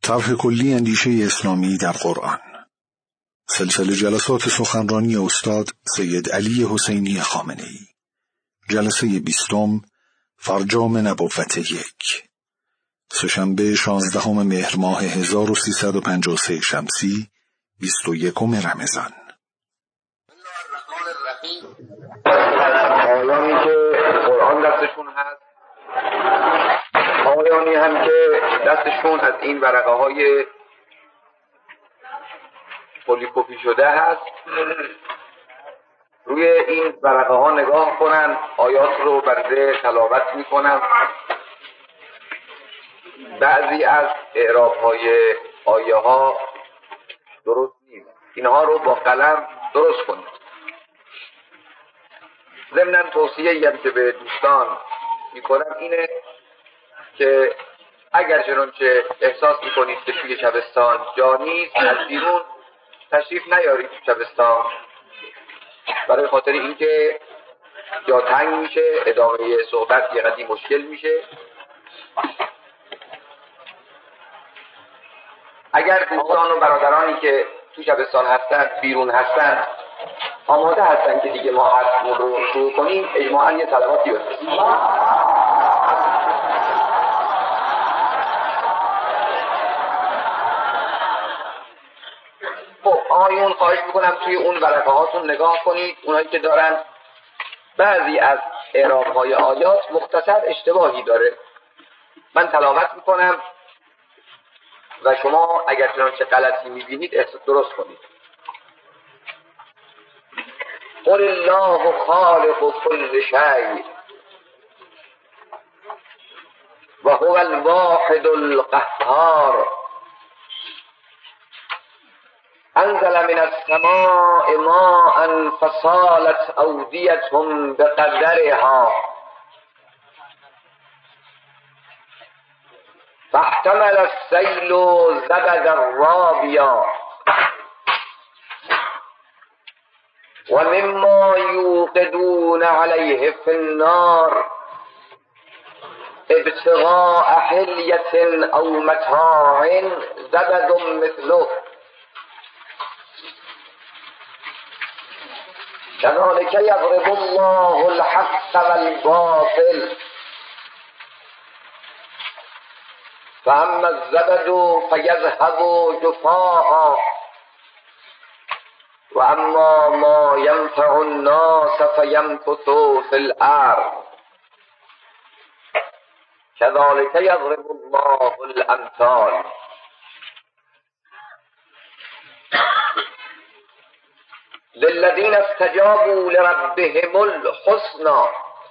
طرح کلی اندیشه اسلامی در قرآن. سلسله جلسات سخنرانی استاد سید علی حسینی خامنه‌ای. جلسه 20 فرجام نبوت 1، سه‌شنبه 16 مهر ماه 1353 شمسی، 21 رمضان. آیانی که قرآن دستشون هست، آیانی هم که دستشون از این ورقه های پلی‌کپی شده هست، روی این ورقه ها نگاه کنن، آیات رو بنده تلاوت میکنم. بعضی از اعراب های آیه ها درست نیست، اینها رو با قلم درست کنید. ضمناً توصیه‌ای هم که به دوستان میکنم اینه که اگر چنانچه احساس میکنید که توی شبستان جا نیست، از بیرون تشریف نیارید تو شبستان، برای خاطر اینکه جا تنگ میشه، ادامه صحبت یه قدری مشکل میشه. اگر دوستان و برادرانی که تو شبستان هستن بیرون هستن آماده هستن که دیگه ما حرف رو شروع کنیم، اجماعاً یه صلواتی بفرستیم. خب آقایون خواهش میکنم توی اون ورقه هاتون نگاه کنید، اونایی که دارن بعضی از اعراب های آیات مختصر اشتباهی داره. من تلاوت میکنم و شما اگر چنانچه غلطی میبینید درست کنید. قل الله خالق كل شيء وهو الواحد القهار انزل من السماء ماء فصالت أودية بقدرها فاحتمل السيل زبدا رابيا ومما يوقدون عليه في النار ابتغاء حلية أو متاع زبد مثله كذلك يضرب الله الحق والباطل فأما الزبد فيذهب جفاء وأما ما ينفع الناس فيمكث في الأرض كذلك يضرب الله الأمثال. للذين استجابوا لربهم الحسنى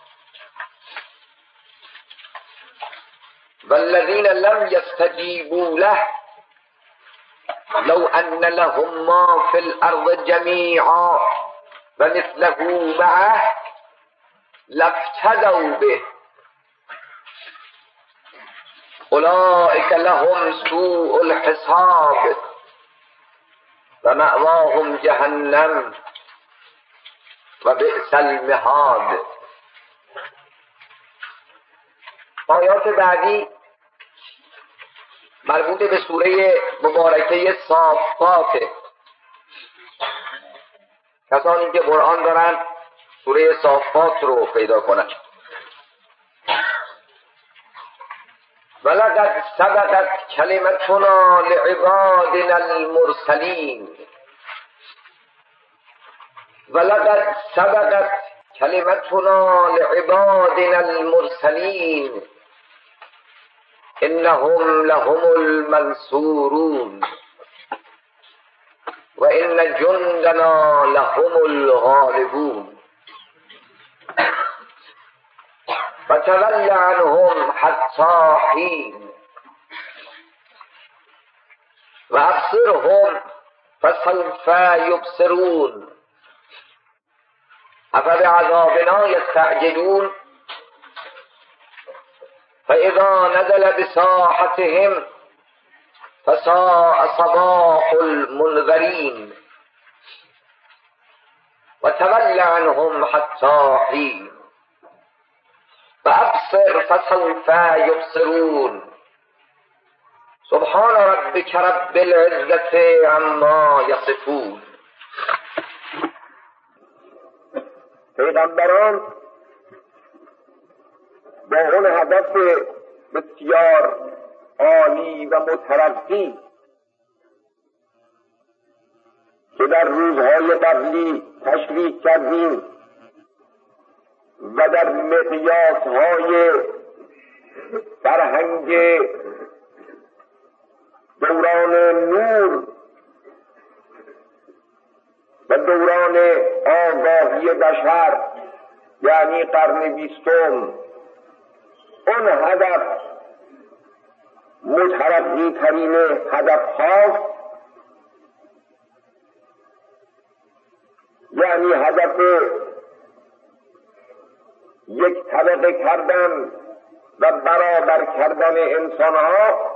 والذين لم يستجيبوا له لو أن لهم ما في الأرض جميعا ومثله معه لافتدوا به أولئك لهم سوء الحساب ومأواهم جهنم وبئس المهاد. آیات بعدی مربوط به سوره مبارکه صافات. کسانی که قرآن دارن سوره صافات رو پیدا کنن. ولقد سبقت کلمتنا لعبادنا المرسلین ولقد سبقت کلمتنا لعبادنا المرسلین انهم لهم المنصورون و ان جندنا لهم الغالبون فتول عنهم حتی حین و ابصرهم فسوف یبصرون افبعذابنا یستعجلون فاذا نزل بساحتهم فساء صباح المنذرین و تول عنهم حتی حین فابصر فسوف یبصرون سبحان ربک رب العزة عما یصفون. پیغمبران با اون هدف بسیار عالی و مترقی که در روزهای قبلی تشریح کردیم و در مقیاسهای فرهنگ دوران نور و دوران آگاهی بشر یعنی قرن 20 اون هدف مترقی ترین هدف هاست، یعنی هدف یک طبقه کردن و برابر کردن انسان ها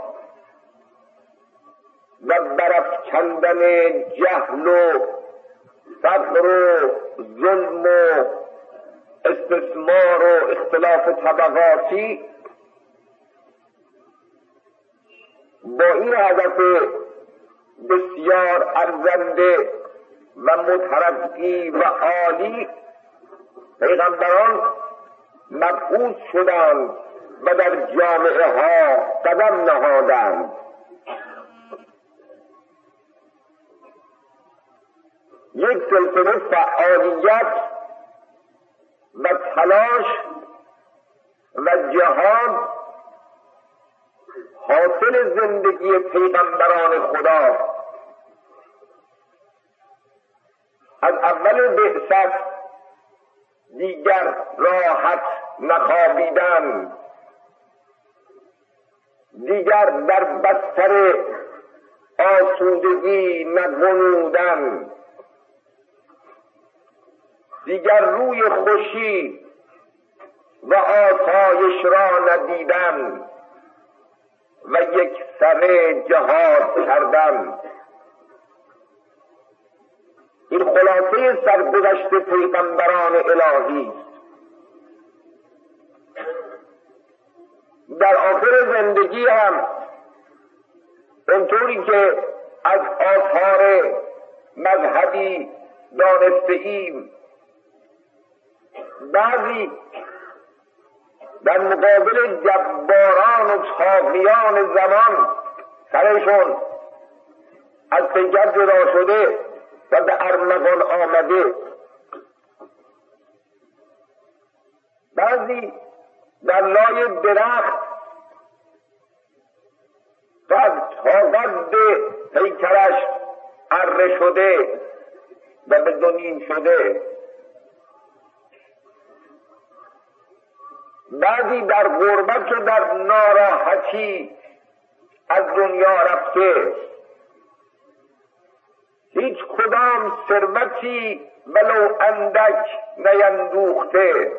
و برافکندن جهل و فقر و ظلم و استثمار و اختلاف طبقاتی. با این هدف بسیار ارزنده و مترقی و عالی پیغمبران مبعوث شدند و در جامعه ها قدم نهادند. یک سلسله فعالیت و تلاش و جهاد حاصل زندگی پیغمبران خدا از اول بعثت دیگر راحت نخوابیدن، دیگر در بستر آسودگی نغنودن، دیگر روی خوشی و آسایش را ندیدن و یک سر جهاد کردن. این خلاصه سرگذشت پیغمبران الهی است. در آخر زندگی هم اونطوری که از آثار مذهبی دانسته ایم، بعضی در مقابل جباران و طاغیان زمان سرشون از پیکر جدا شده و به ارمغان آمده، بعضی در لای درخت و تا قد پیکرش اره شده و به دونیم شده، بعضی در غربت و در ناراحتی از دنیا رفته، هیچ کدام ثروتی ولو اندک نیندوخته،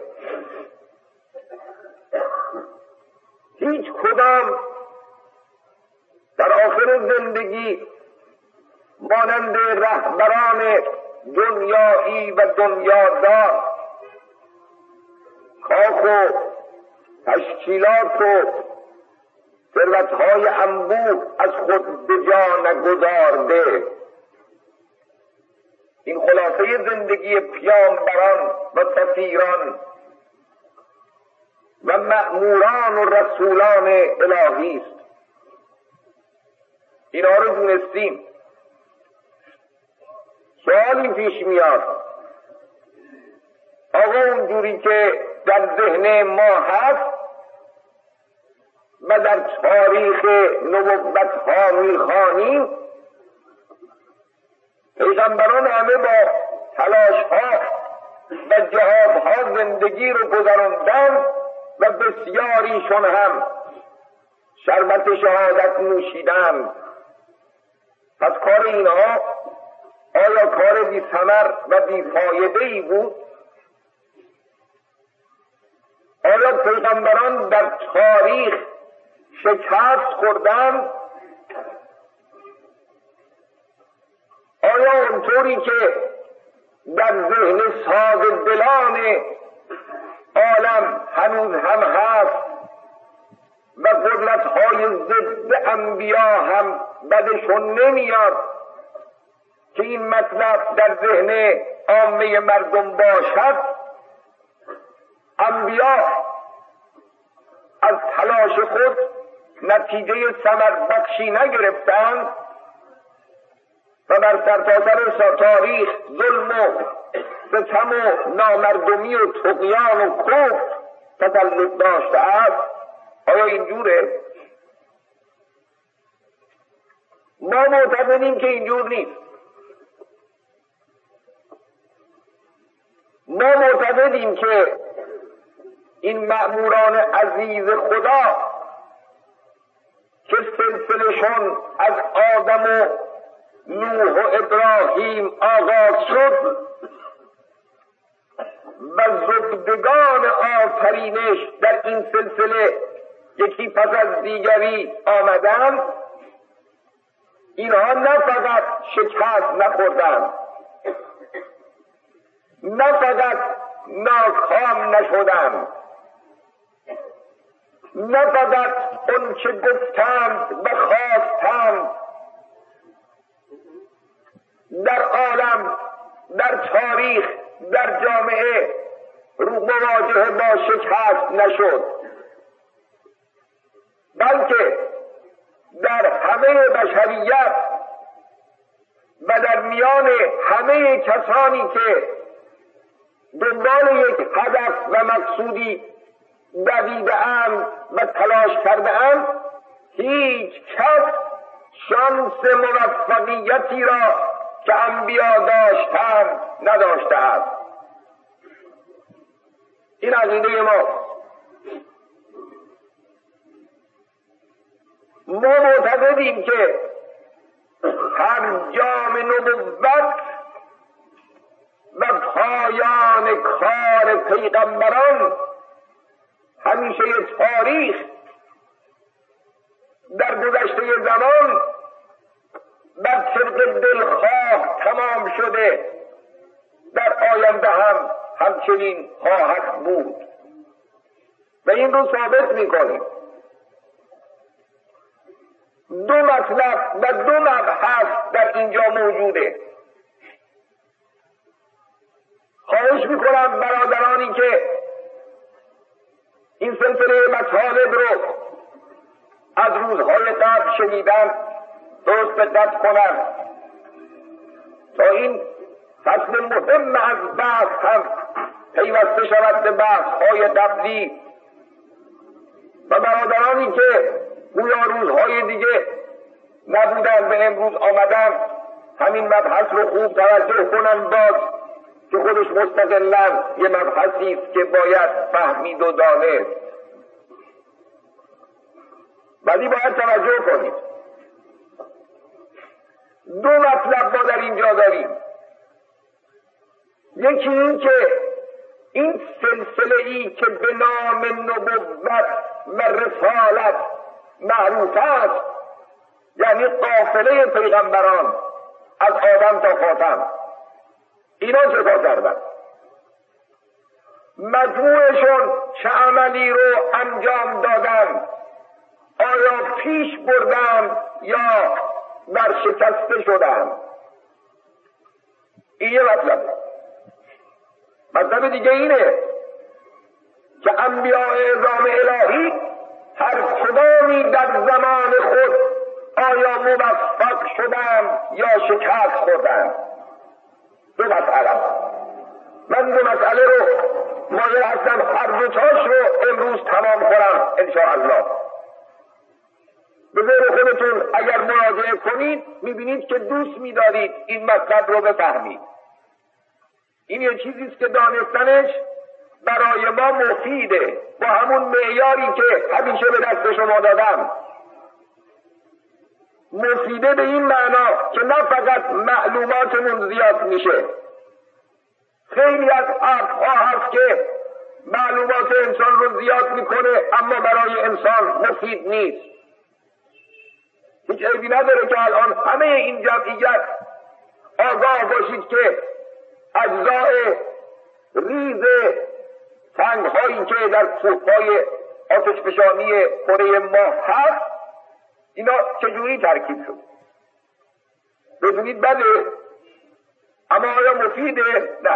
هیچ کدام در آخر زندگی مانند رهبران دنیایی و دنیادار کاخ و تشکیلات و ثروت‌های انبوه از خود به جا نگذارده. این خلاصه زندگی پیامبران و سفیران و مأموران و رسولان الهی است. اینا رو دونستیم. سوالی پیش میاد، آقا اونجوری که در ذهن ما هست و در تاریخ نبوت ها میخوانیم، پیغمبران همه با تلاش ها و جهاد ها زندگی رو گذراندن و بسیاریشون هم شربت شهادت نوشیدن. پس کار اینها آیا کار بی ثمر و بی فایده ای بود؟ آیا پیغمبران در تاریخ شکست خوردند؟ آیا اونطوری که در ذهن ساده‌دلان عالم هنوز هم هست و قدرت‌های ضد انبیا هم بدشون نمیاد که این مطلب در ذهن عامه مردم باشد. انبیا از تلاش خود نتیجه ثمر بخشی نگرفتند و بر سرتاسر تاریخ ظلم و ستم و نامردمی و طغیان و کفر تسلط داشته است. آیا اینجوره؟ ما معتقدیم که اینجور نیست. ما معتقدیم که این مأموران عزیز خدا که سلسلشون از آدم و نوح و ابراهیم آغاز شد و زبدگان آفرینش در این سلسله یکی پس از دیگری آمدند، اینها نه فقط شکست نخوردند، نه فقط ناکام نشدند، نه فقط اون چه گفتند و خواستند در عالم، در تاریخ، در جامعه رو مواجهه با شکست نشد، بلکه در همه بشریت و در میان همه کسانی که دنبال یک هدف و مقصودی دویده‌اند و تلاش کرده‌اند، هیچ کس شانس موفقیتی را که انبیا داشتند نداشته است. این عقیده ما. ما معتقدیم که هر جام نبوت و پایان کار پیغمبران همیشه تاریخ در گذشته زمان بر طبق دلخواه تمام شده، در آینده هم همچنین خواهد بود و این رو ثابت می‌کنیم. دو مطلب و دو مبحث در اینجا موجوده. خواهش میکنم برادرانی که این سلسله مطالب رو از روزهای قبل شنیدن درست دقت کنن تا این فصل مهم از بحث هم پیوسته شود به بحث‌های قبلی و برادرانی که گویا روزهای دیگه نبودن و امروز آمدن همین مبحث رو خوب توجه کنن باز که خودش مستقلاً یه مبحثی است که باید فهمید و دانست، ولی باید توجه کنید. دو مطلب ما در اینجا داریم. یکی این که این سلسله‌ای که به نام نبوت و رسالت معروف است، یعنی قافله پیغمبران از آدم تا خاتم، اینا چه کار کردن؟ مجموعشون چه عملی رو انجام دادن؟ آیا پیش بردن یا برشکسته شدن؟ این یه مطلب دیگه اینه که انبیاء اعظام الهی هر کدامی در زمان خود آیا موفق شدن یا شکست خوردن؟ دو مسئله. من دو مسئله رو مایل هستم هر دوتاش رو امروز تمام کنم انشاءالله. به ذهن خودتون اگر مراجعه کنید میبینید که دوست می‌دارید این مطلب رو بفهمید. این یه چیزیست که دانستنش برای ما مفیده، با همون معیاری که همیشه به دست شما دادم. مفیده به این معنا که نه فقط معلوماتمون زیاد میشه. خیلی از حرف‌ها هست که معلومات انسان رو زیاد میکنه اما برای انسان مفید نیست. هیچ عیبی نداره که الان همه این جمعیت آگاه باشید که اجزای ریز سنگ‌هایی که در کوه‌های آتشفشانی کره ماه هست، اینا چجوری ترکیب شد؟ بگویید بله، اما آیا مفیده؟ نه.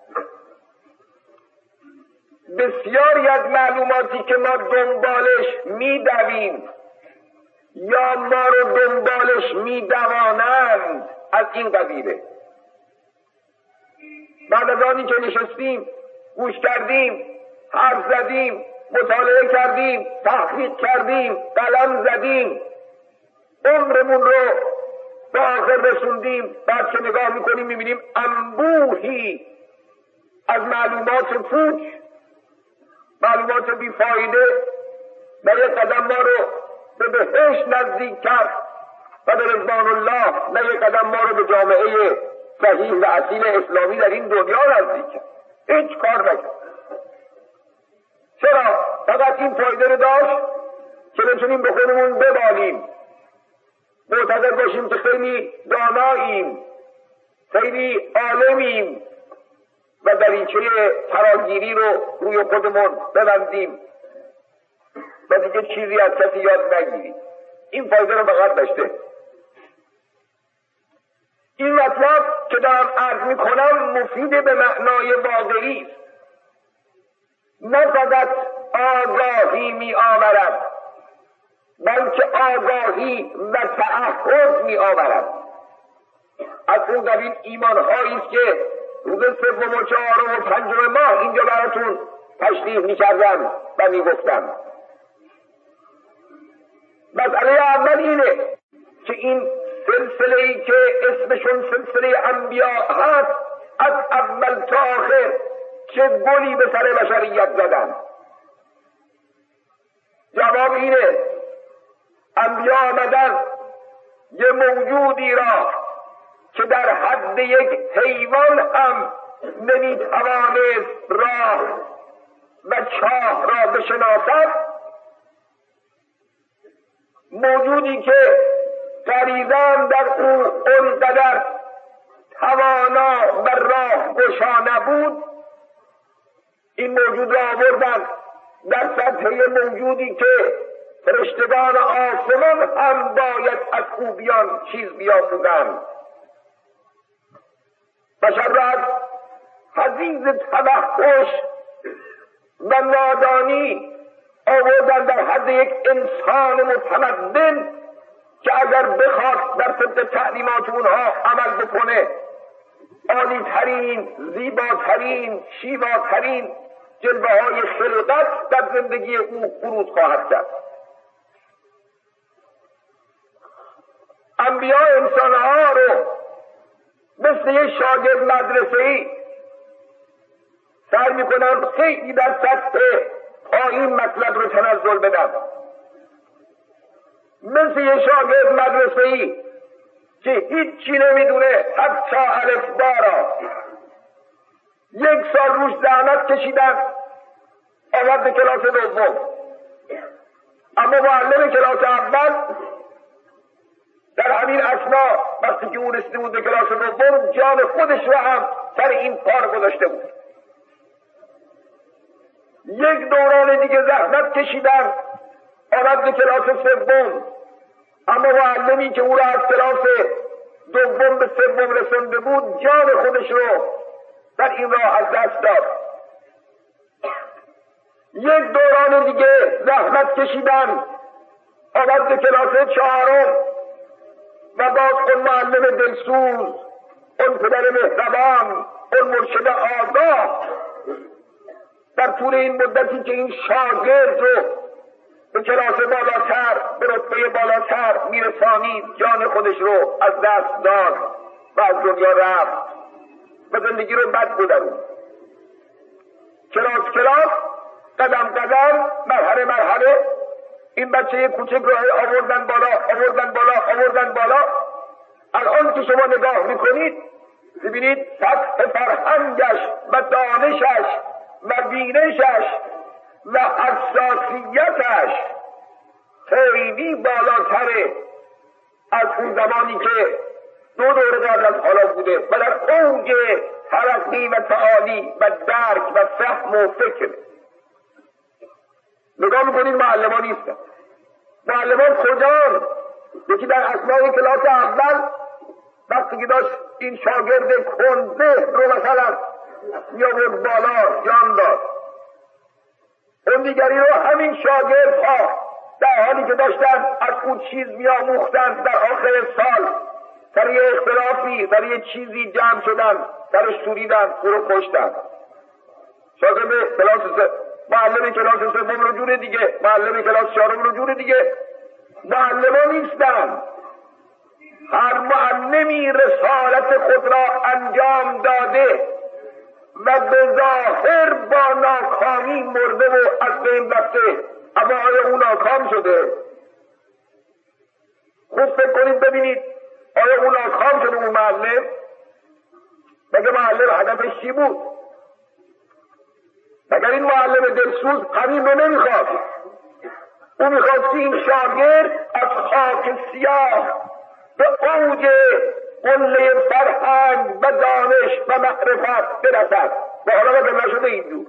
بسیاری از معلوماتی که ما دنبالش میدویم یا ما رو دنبالش میدوانند از این قبیله. بعد از آنی که نشستیم، گوش کردیم، حرف زدیم، مطالعه کردیم، تحقیق کردیم، قلم زدیم، عمرمون رو به آخر رسوندیم، بعد که نگاه میکنیم میبینیم انبوهی از معلومات پوچ، معلومات بیفایده و یک قدم ما رو به بهشت نزدیک کرد و به رضوان الله، نه یک قدم ما رو به جامعه صحیح و اصیل اسلامی در این دنیا نزدیک کرد. هیچ کار نکرد. چرا؟ فقط این فایده رو داشت که بتونیم به خودمون ببالیم، معتقد باشیم که خیلی داناییم، خیلی عالمیم و دریچه فراگیری رو روی خودمون ببندیم و دیگه چیزی از کسی یاد نگیریم. این فایده رو فقط داشته. این مطلب که دارم عرض میکنم مفید به معنای واقعی است، نه فقط آگاهی می آورد بلکه آگاهی و تعهد می آورد. از اون قبیل ایمانهایی است که روز سوم و چهارم و پنجم ماه اینجا براتون تشریح می کردم و می گفتم. مسئله اول اینه که این سلسله‌ای که اسمشون سلسله انبیاء هست، از اول تا آخر چه گلی به سر بشریت زدن. جواب اینه انبیاء آمدن یه موجودی را که در حد یک حیوان هم نمیتوانست راه و چاه را بشناسد، موجودی که غریزه‌ام در او اونقدر توانا و راه گشا نبود، این موجود را آوردن در سطح موجودی که فرشتگان آسمان هم باید از او بیان چیز بیاموزند. بشر را از حضیض توحش و نادانی آوردن در حد یک انسان متمدن که اگر بخواد در طبق تعلیمات اونها عمل بکنه، عالی ترین، زیباترین، شیواترین جلوه های خلقت در زندگی او بروز خواهد کرد. انبیاء انسانها رو مثل یک شاگرد مدرسه‌ای سعی میکنم خیلی در سطح پایین مطلب رو تنزل بدم، مثل یک شاگرد مدرسه‌ای که هیچی نمیدونه حتی الفبا را. یک سال روش زحمت کشیدن، آمد به کلاس دوم، اما معلم کلاس اول در همین اثنا وقتی که او رسیده بود به کلاس دوم جان خودش را هم سر این کار گذاشته بود. یک دوران دیگه زحمت کشیدن، آمد به کلاس سوم، اما معلمی که او را از کلاس دوم به سوم رسانده بود جان خودش رو در این راه از دست داد. یک دوران دیگه زحمت کشیدن، آمد به کلاس چهارم و باز اون معلم دلسوز، اون پدر مهربان، اون مرشد آگاه در طول این مدتی که این شاگرد رو به کلاس بالاتر، به رتبه بالاتر میرسانید، جان خودش رو از دست داد و از دنیا رفت و زندگی رو بد گذروند. کلاس قدم قدم، مرحله مرحله این بچه کوچک رو آوردن بالا. الان که شما نگاه میکنید ببینید سطح فرهنگش و دانشش و بینشش و حساسیتش خیلی بالاتره از اون زمانی که دو دوره قبل از حالا بوده و در اوج ترقی و تعالی و درک و فهم و فکر. نگاه میکنید معلمان نیستن. معلمان کجان؟ یکی در اثنای کلاس اول وقتی که داشت این شاگرد کنده رو مثلا میآورد بالا جان داد، اون دیگری رو همین شاگردها در حالی که داشتن از اون چیز میآموختند در آخر سال در یه اختلافی در یه چیزی جمع شدن، درش سوریدن، او رو کشتن. شاگرد کلاس معلم کلاس سوم رو جور دیگه، معلم کلاس چهارم رو جور دیگه. معلمان نیستن. هر معلمی رسالت خود را انجام داده و به ظاهر با ناکامی مرده و از بین رفته، اما آیا اون ناکام شده؟ خود فکر کنید ببینید آیا اون ناکام شده اون معلم؟ مگه معلم هدفش چی بود؟ مگر این معلم دلسوز همین رو نمیخواد؟ او میخواد که این شاگرد از خاک سیاه به اوج قله فرهنگ و دانش و معرفت برسد و حالا مگر نشده اینجور.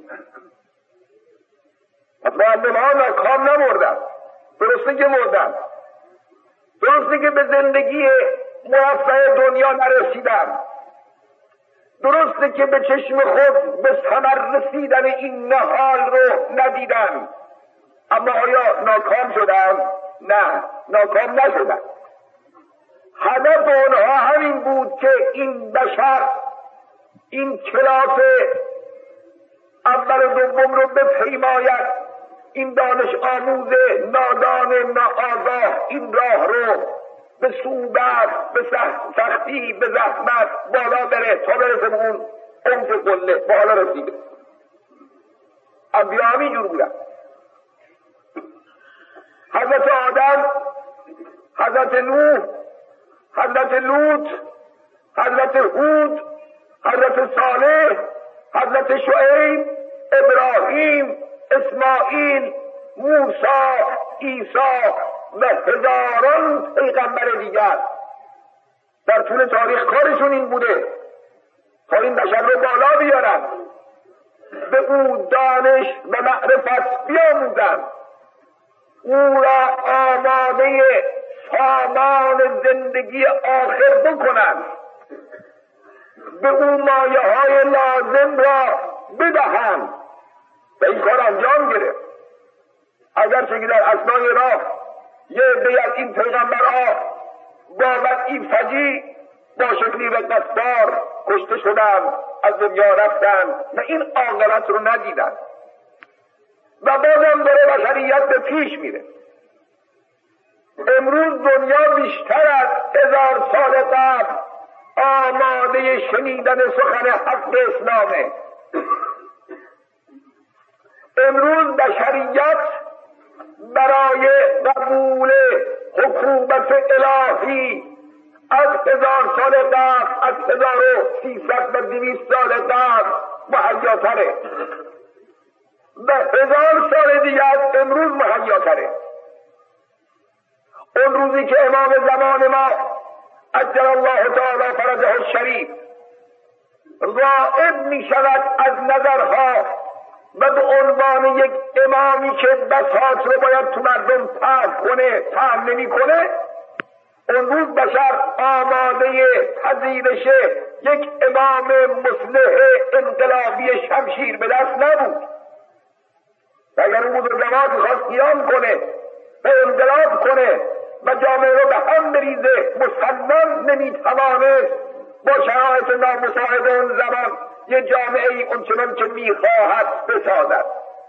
از معلم ها ناکام نمردن، درسته که مردن، درسته که به زندگی مرفه دنیا نرسیدن، درسته که به چشم خود به ثمر رسیدن این نهال رو ندیدن، اما آیا ناکام شدن؟ نه، ناکام نشدن. هدف اونها همین بود که این بشر این کلاس اول و دوم رو بپیماید، این دانش آموز نادان ناآگاه این راه رو به صعوبت، به سختی، به زحمت بالا بره تا برسه به اون اوج قله. بالا رسیده. انبیا همینجور بودن. حضرت آدم، حضرت نوح، حضرت لوط، حضرت هود، حضرت صالح، حضرت شعیب، ابراهیم، اسماعیل، موسی، عیسی و هزاران پیغمبر دیگر در طول تاریخ کارشون این بوده تا این بشر رو بالا بیارن، به او دانش و معرفت بیاموزن، او را آماده سامان زندگی آخر بکنن، به او مایه های لازم را بدهند و این کار انجام گرفت. اگرچه که در اثنای راه یه عده از این پیغمبرها با وضعی فجیع با شکلی رقصدار کشته شدند، از دنیا رفتند و این عاقبت رو ندیدند و بازم داره بشریت به پیش میره. امروز دنیا بیشتر از 1000 سال قبل آماده شنیدن سخن حق اسلامه. امروز بشریت برای قبول حکومت الهی از 1000 سال قبل، از 1300 و 200 سال قبل مهیاتره و 1000 سال دیگه از امروز مهیاتره. اون روزی که امام زمان ما عجل الله تعالی فرجه الشریف غائب می شود از نظرها و به عنوان یک امامی که بساط رو باید تو مردم فهم کنه، فهم نمی کنه، اون روز بشر آماده پذیرش یک امام مصلح انقلابی شمشیر به دست نبود. اگر اون بزرگوار میخواست قیام کنه و انقلاب کنه و جامعه رو به هم بریزه، مسلمان نمیتوانست با شرایط نامساعد اون زمان یه جامعه ای اونچنان که میخواهد بسازد.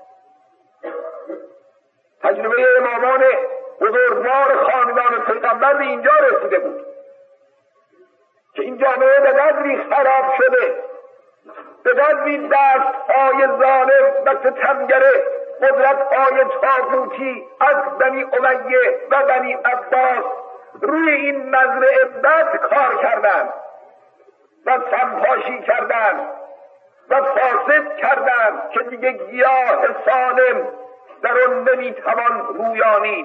تجربه امامان بزرگوار خاندان پیغمبر به اینجا رسیده بود که این جامعه به قدری خراب شده، به قدری دستهای ظالم و ستمگره، قدرت‌های طاغوتی از بنی امیه و بنی عباس روی این مزرعه بد کار کردند و سمپاشی کردند و فاسد کردند که دیگه گیاه سالم در اون نمیتوان رویانید.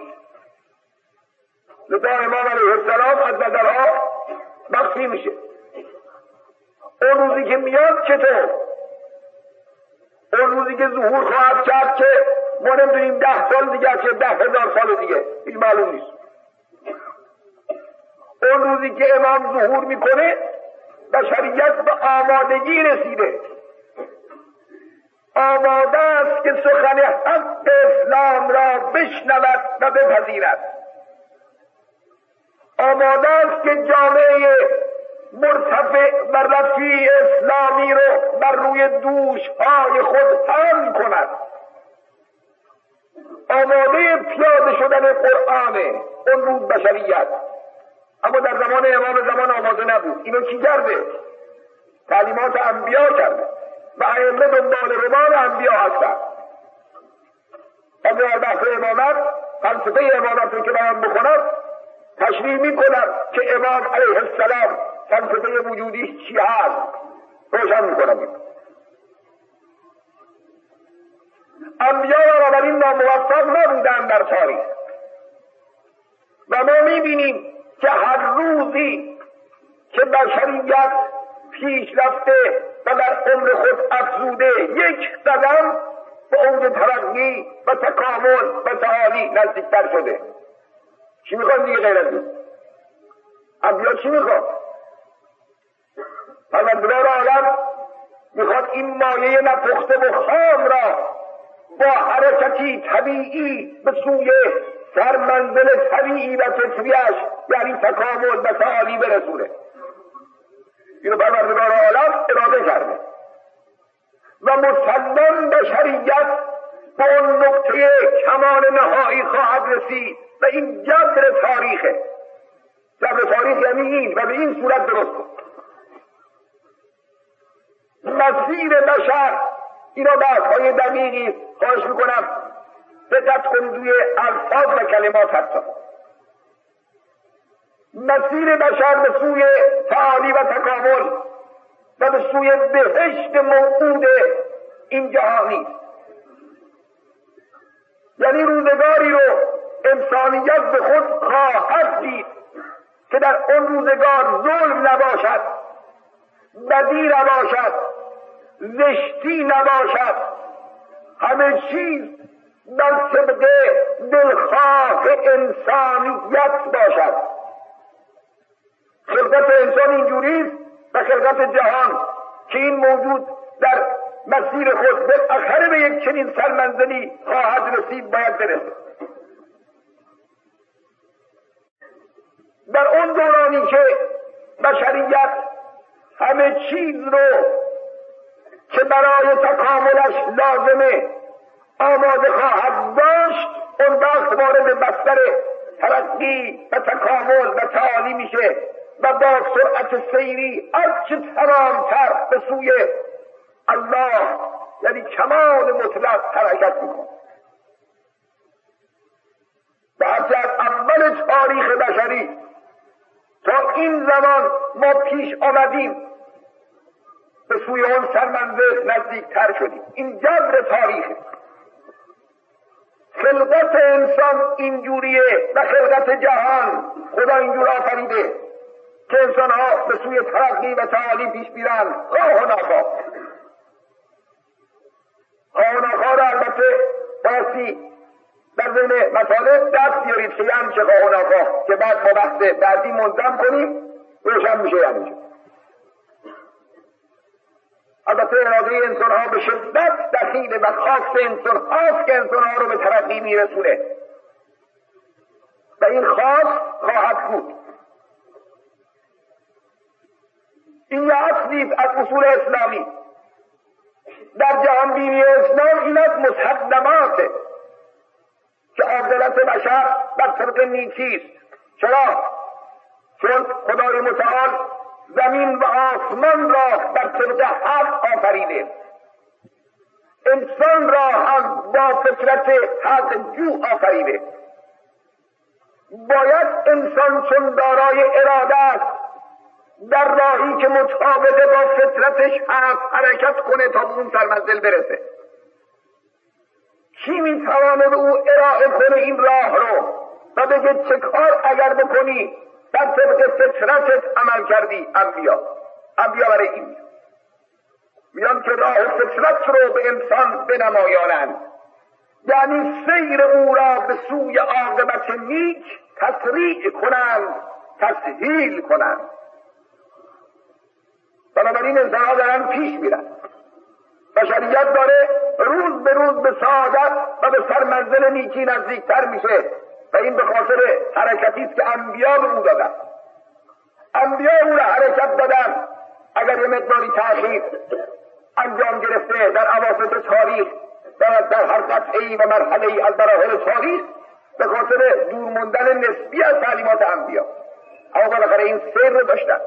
لذا امام علیه السلام از نظرها مخفی میشه. اون روزی که میاد چطور؟ اون روزی که ظهور خواهد کرد که ما نمیدونیم 10 سال دیگه چه 10,000 سال دیگه هیچ معلوم نیست. اون روزی که امام ظهور میکنه بشریت به آمادگی رسیده، آماده است که سخن حق اسلام را بشنود و بپذیرد، آماده است که جامعه مرتفع و رفیع اسلامی رو بر روی دوش‌های خود حمل کند، آماده پیاده شدن قرآن اون روز بشریت. اما در زمان امام زمان آماده نبود. اینو کی کرده؟ تعلیمات انبیا کرده و ائمه دنبال روان انبیا هستند. در بحث امامت فلسفه امامت رو که بیان بکنم تشریح میکنم که امام علیه السلام فلسفه وجودی چی هست روشن میکنم. انبیا بنابراین ناموفق نبودند در تاریخ و ما میبینیم که هر روزی که بشریت پیش رفته و در عمر خود افزوده یک قدم به اوج ترقی و تکامل و تعالی نزدیکتر شده. چی میخواد دیگه غیر از این؟ انبیا چی میخواد؟ پروردگار عالم میخواد این مایه نپخته و خام را با حرکتی طبیعی به سوی سرمنزل طبیعی و فطریش یعنی تکامل و تعالی برسونه. اینو پروردگار عالم اراده کرده و مسلم بشریت به اون نقطه کمال نهایی خواهد رسید و این جبر تاریخه. جبر تاریخ یعنی این و به این صورت درست کن. مسیر بشر اینا بحث‌های دقیقی خواهش میکنم دقت کنید روی الفاظ و کلمات. حتی مسیر بشر به سوی تعالی و تکامل و به سوی بهشت موعود این جهانی، یعنی روزگاری رو انسانیت به خود خواهد دید که در اون روزگار ظلم نباشد، بدی نباشد، زشتی نباشد، همه چیز در طبق دلخواه انسانیت باشد. خلقت انسان اینجوریست و خلقت جهان که این موجود در مسیر خود بالاخره به یک چنین سرمنزلی خواهد رسید باید برسد. در اون دورانی که بشریت همه چیز رو که برای تکاملش لازمه آماده خواهد داشت، اون وقت وارد بستر ترقی و تکامل و تعالی میشه و با سرعت سیری هرچه تمامتر به سوی الله یعنی کمال مطلق حرکت میکنه. و حتی از اول تاریخ بشری تا این زمان ما پیش آمدیم به سوی اون سرمنزل نزدیکتر شدیم. این جبر تاریخه. خلقت انسان اینجوریه و خلقت جهان خدا اینجور آفریده که انسان ها به سوی ترقی و تعالی پیش میرن، خواه و نخواه. خواه و نخواه را البته باسی در ذهن مطالب دست بیارید که یعنی چه خواه و نخواه که بعد ما بحث بعدی منظم کنیم روشن میشه. یعنی چه البته اراده انسان ها به شدت دخیله و خواست انسان هاست که انسان ها رو به ترقی میرسونه و این خواست خواهد بود. این یه اصلی از اصول اسلامی در جهان بینی اسلام. این از مسلماته که عاقبت بشر بر طبق نیکیست. چرا؟ چون خدای متعال زمین و آسمان را بر طبق حق آفریده، انسان را هم با فطرت حق جو آفریده. باید انسان چون دارای اراده است در راهی که مطابق با فطرتش هست حرکت کنه تا به اون سرمنزل برسه. کی میتواند او ارائه کنه این راه رو و بگه چه کار اگر بکنی در طبق فطرتت عمل کردی؟ انبیا برای این میان که راه فطرت رو به انسان بنمایانند یعنی سیر او را به سوی عاقبت نیک تسریع کنند، تسهیل کنند. بنابراین انسان‌ها دارن پیش میرن، بشریت داره روز به روز به سعادت و به سرمنزل نیکی نزدیکتر میشه و این به خاطر حرکتی است که انبیا به او دادن. انبیا او را حرکت دادن. اگر یه مقداری تأخیر انجام گرفته در اواسط تاریخ در هر قطعه‌ای و مرحله‌ای از مراحل تاریخ به خاطر دور موندن نسبی از تعلیمات انبیا، اما بالاخره این سیر رو داشتن.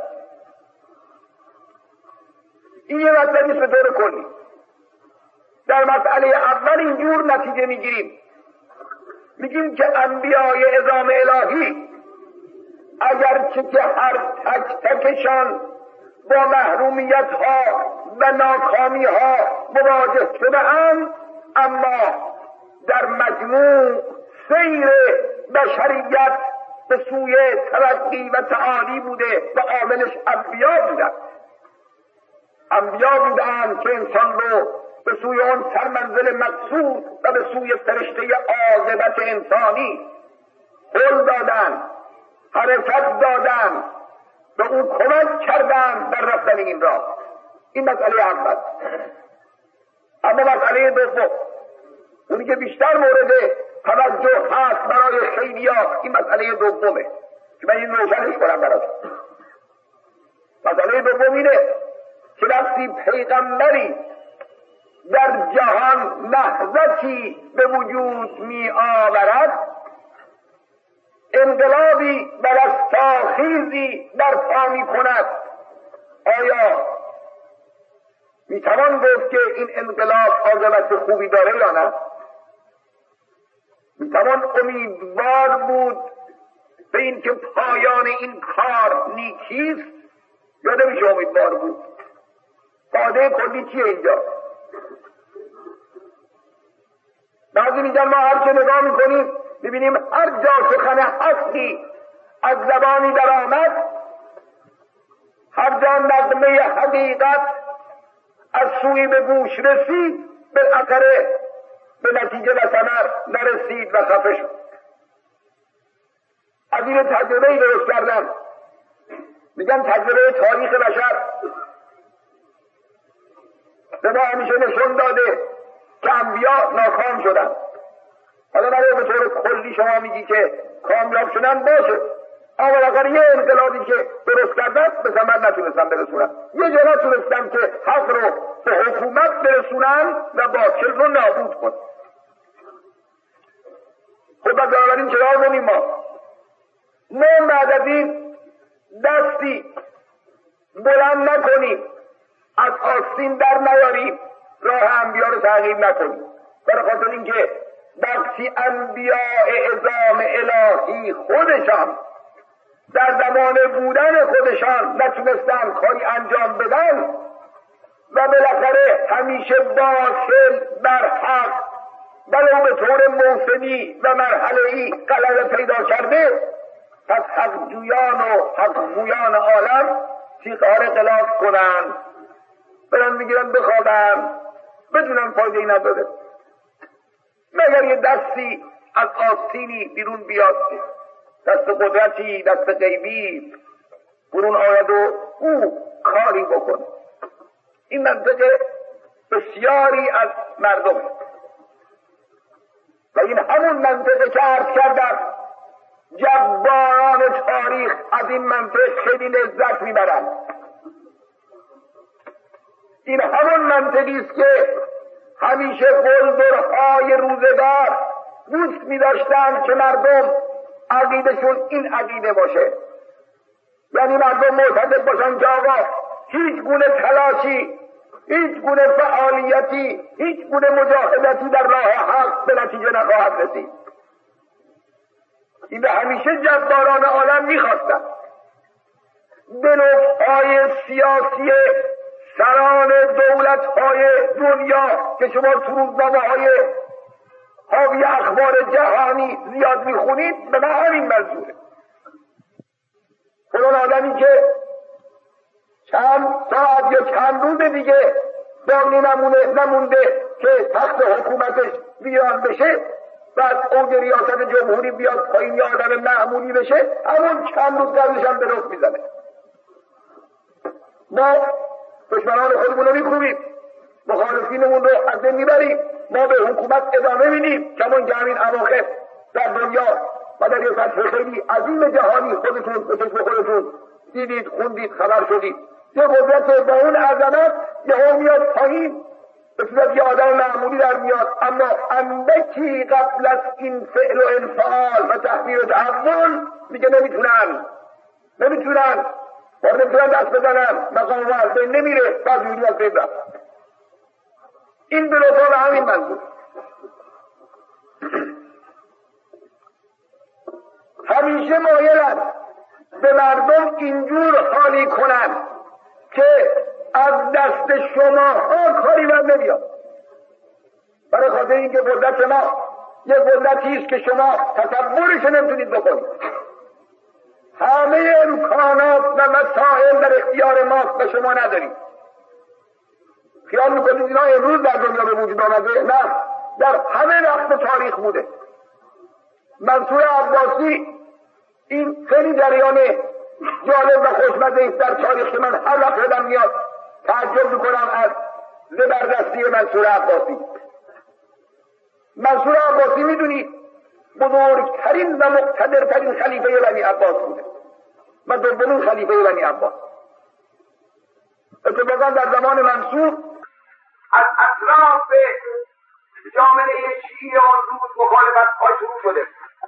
این یه مطلبی به طور کلی. در مسئله اول اینجور نتیجه میگیریم، میگیم که انبیای عظام الهی اگرچه که هر تک تکشان با محرومیت ها و ناکامی ها مواجه شده‌اند، اما در مجموع سیر بشریت به سوی ترقی و تعالی بوده و عاملش انبیا بودند. انبیا بودند که انسان رو به سوی اون سرمنزل مقصود و به سوی فرشته عاقبت انسانی هل دادند، حرکت دادند، به او کمک کردند در رفتن این راه. این مسئله اول. اما مسئله دوم، اونی که بیشتر مورد توجه هست برای خیلی‌ها، این مسئله دومه که من این روشنش کنم براتون. مسئله دوم اینه که وقتی پیغمبری در جهان نهضتی به وجود می آورد، انقلابی و رستاخیزی برپا می کند، آیا می توان گفت که این انقلاب عاقبت خوبی داره یا نه؟ می توان امیدوار بود به این که پایان این کار نیکیست یا نمیشه امیدوار بود؟ قاعده کلی چیه اینجا؟ بعضی میگن ما هر چه نگاه میکنیم میبینیم هر جا سخن حقی از زبانی در آمد، هر جا نغمه حقیقت از سوی به گوش رسید، بالاخره به نتیجه و ثمر نرسید و خفه شد. از این تجربه درست کردن. میگن تجربه تاریخ بشر به ما همیشه نشون داده که انبیا ناکام شدن. حالا برای به طور کلی شما میگی که کامیاب شدن باشه، اما بالاخره یه انقلابی که درست کردن به ثمر نتونستن برسونن. یه جا نتونستن که حق رو به حکومت برسونن و باطل رو نابود کنن. خب بنابراین چرا کنیم ما بعد از این دستی بلند نکنیم، از آستین در نیاریم، راه انبیا رو تعقیب نکنیم، برای خاطر اینکه وقتی انبیاء عظام الهی خودشان در زمان بودن خودشان نتونستن کاری انجام بدن و بالاخره همیشه باطل بر حق ولو به طور موسمی و مرحله‌ای غلبه پیدا کرده، پس حق جویان و حق گویان عالم تیغ‌ها خلاف کنند، برن میگیرن بخوابن، بدونن فایده نداره، مگر یه دستی از آستینی بیرون بیاد، دست قدرتی، دست غیبی برون آید و او کاری بکن. این منطقه بسیاری از مردم و این همون منطقه که عرض کردم جباران تاریخ از این منطقه خیلی لذت میبرند. این همون منطقی است که همیشه قلدرهای روزگار دوست می‌داشتند که مردم عقیدشون این عقیده باشه، یعنی مردم معتقد باشن که آقا هیچ گونه تلاشی، هیچ گونه فعالیتی، هیچ گونه مجاهدتی در راه حق به نتیجه نخواهد رسید. این به همیشه جباران عالم می‌خواستند. به نوع‌های سیاسی سران دولت‌های دنیا که شما تو روزنامه‌های حاوی اخبار جهانی زیاد میخونید، به من همین منظوره. فلان آدمی که چند ساعت یا چند روز دیگه باقی نمونده که تخت حکومتش ویران بشه و از اوج ریاست جمهوری بیاد پایین یا آدم معمولی بشه، همون چند روز قبلش هم به رخ میزنه. ما دشمنان خودمون رو میکوبیم، مخالفینمون رو از بین میبریم، ما به حکومت ادامه میدیم. کمان که همین اواخر در دنیا و در یه سطح خیلی عظیم جهانی خودتون به چشم خودتون دیدید، خوندید، خبر شدید. یه قدرت با اون عظمت یهو میاد پایین به صورت یه آدم معمولی در میاد، اما اندکی قبل از این فعل و انفعال و تحویل و تحول میگه نمیتونن دست بزنن، مقام و از بین نمیره، بعد جوری از بین رفت. این بلوفا به همین منظور همیشه مایلن به مردم اینجور حالی کنن که از دست شماها کاری بر نمیاد. برای خاطر اینکه قدرت ما یک قدرتی است که شما تصورش نمیتونید بکنید. همه امکانات و مسائل در اختیار ماست و شما ندارید. خیال میکنید اینا امروز در دنیا به وجود آمده؟ نه، در همه وقت تاریخ بوده. منصور عباسی، این خیلی جریان جالب و خوشمزه است در تاریخ که من هر وقت یادم میاد تعجب میکنم از زبردستی منصور عباسی. منصور عباسی میدونید بزرگترین و مقتدرترین خلیفه بنی عباس بوده و دومین خلیفه بنی عباس. اتفاقا در زمان منصور از اطراف جامعه شیعی آن روز مخالفت‌ها شروع شده.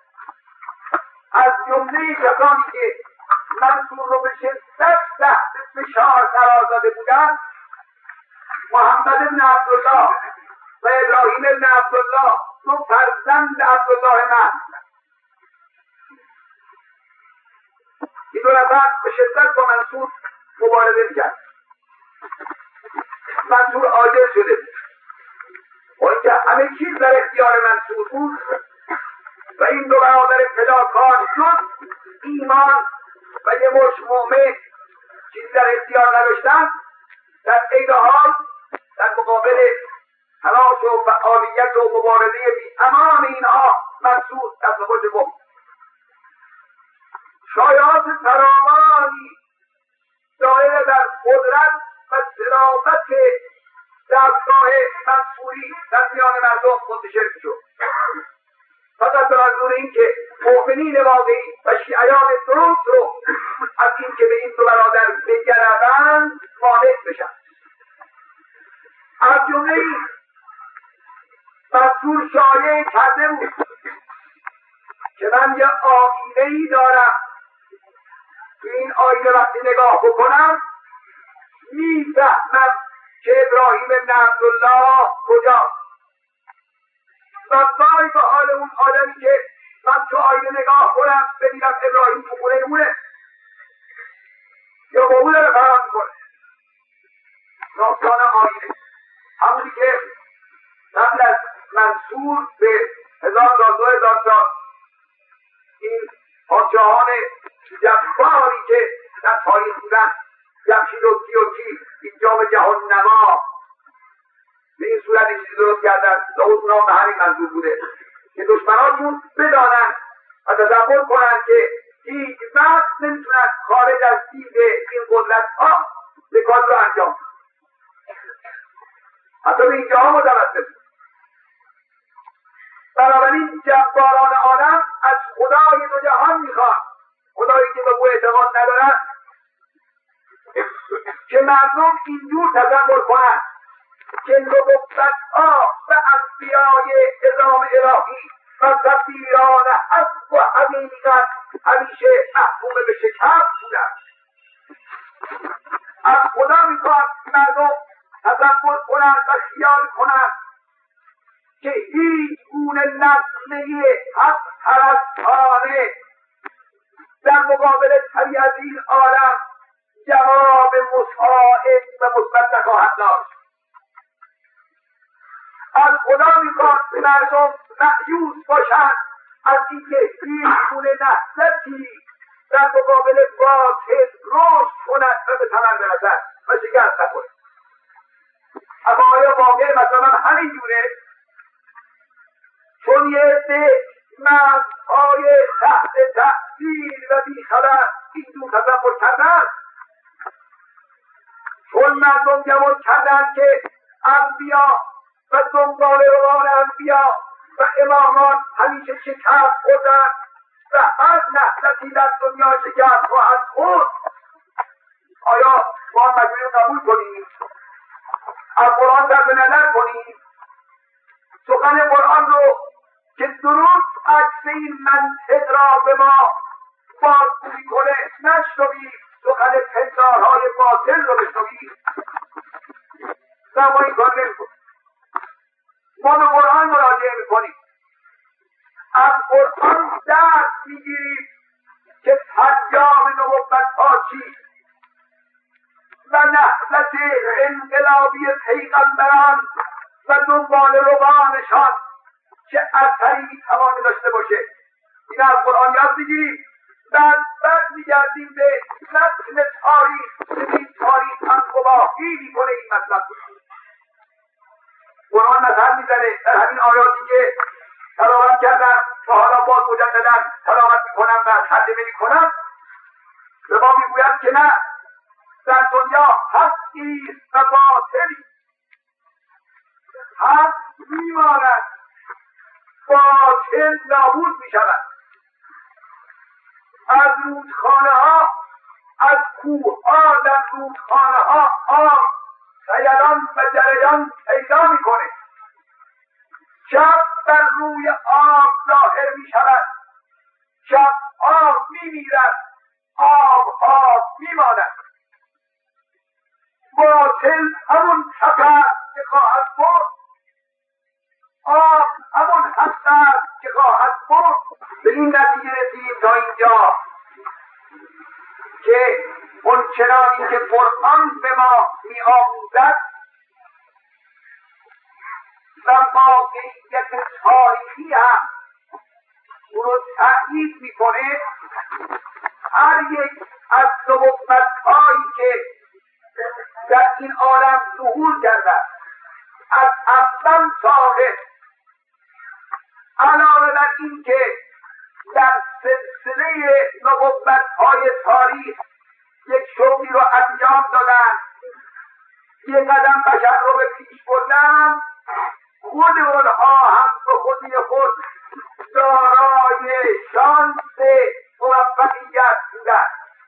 از جمله کسانی که منصور رو به شدت تحت فشار قرار داده بودند محمد بن عبدالله و ابراهیم بن عبدالله، دو فرزند عبدالله مهد. این دو نفر به شدت با منصور مبارزه می‌کرد. منصور عاجز شده و اینکه همه چیز در اختیار منصور بود و این دو برادر فداکار شد ایمان و یه مش مؤمن چیزی در اختیار نداشتن، در عین حال در مقابل تلاش و فعالیت و مبارزه بی امان اینها منصور دست خود گفت. شایعات فراوانی دائره در قدرت و صلابت دستگاه منصوری در میان مردم منتشر میشد. فقط به منظور این که مؤمنین واقعی و شیعیان درست رو از این که به این دو برادر بگروند مانع بشن. از جمله این منصور شایعه کرده بود که من یه آینه‌ای دارم که این آینه وقتی نگاه بکنم میفهمم که ابراهیم بن عبدالله کجاست. و وای به حال اون آدمی که من تو آینه نگاه کنم ببینم ابراهیم تو خونه مونه یا با اون داره فرار میکنه. داستان آینه همونی که قبل از منصور به 1000 سال این پادشاهان جباری که در تاریخ بودن، جمشید و کیوکی، اینجام جهان نما، به این صورت چیزی درست کردن. اونا به همین منظور بوده که دشمنانشون بدانن و تصور کنن که هیچ وقت نمیتونن خارج از دید این قدرت ها به کار رو انجام. حتی به اینجا ها متوسط. بنابراین جباران عالم از خدای دو جهان میخوان، خدایی که به او اعتقاد ندارن، که مردم اینجور تصور کنن که نبوت‌ها و انبیای نظام الهی و سفیران حق و حقیقت همیشه محکوم به شکست بودن. از خدا میخواد مردم تصور کنن و خیال کنن که هیچ گونه نظمه حق پرستانه در مقابل طبیعت این عالم جواب مساعد و مثبت نخواهد داشت. از خدا میخواد مردم مأیوس باشند از اینکه هیچ گونه نهضتی در مقابل باطل رشد کند و به ثمر برسد و شکست نکند. اما آیا واقع مثلا همین جوره؟ چون یه عده مردهای تحت تأثیر و بیخبر این دو تصور کردن، چون مردم گمان کردن که انبیا و دنبال روان انبیا و امامان همیشه شکست خوردن و هر نهضتی در دنیا شکست خواهد خورد، آیا ما مجبوریم قبول کنیم؟ از قرآن در نظر کنیم سخن قرآن رو که درست عکس این منطق را به ما بازگویی کنه نشنویم، سخن پندارهای باطل رو بشنویم؟ نه، ما این کار نمی‌کنیم. ما به قرآن مراجعه میکنیم، از قرآن درس میگیریم که فرجام نبوت‌ها چیست و نهضت انقلابی پیغمبران و دنبال روانشان چه اثری میتوانه داشته باشه. این از قرآن یاد بگیریم، بعد میگردیم به متن تاریخ که این تاریخ هم گواهی میکنه این مطلب. قرآن مثل میزنه در همین آیاتی که تلاوت کردم و حالا باز مجددا تلاوت میکنم و ترجمه میکنم، به ما میگوید که نه، در دنیا حقی است و باطلی، حق میماند، باطل نابود میشود. از رودخانه ها، از کوه ها در رودخانه ها آب سیلان و جریان پیدا میکنه، شب بر روی آب ظاهر میشود، شب آب میمیرد، آب آب میماند. باطل همون تپه که خواهد برد، آب همون حق که خواهد برد. به این نتیجه رسیدیم تا اینجا که اونچنانی که قرآن به ما می‌آموزد و واقعیت تاریخی هم او رو تأیید میکنه، هر یک از نبوت‌هایی که در این عالم ظهور کردند از اول تا آخر، علاوه بر این که در سلسله نبوت‌های تاریخ یک شغلی رو انجام دادن، یک قدم بشر رو به پیش بردن، خود اونها هم به خودی خود دارای شانس موفقیت بودن.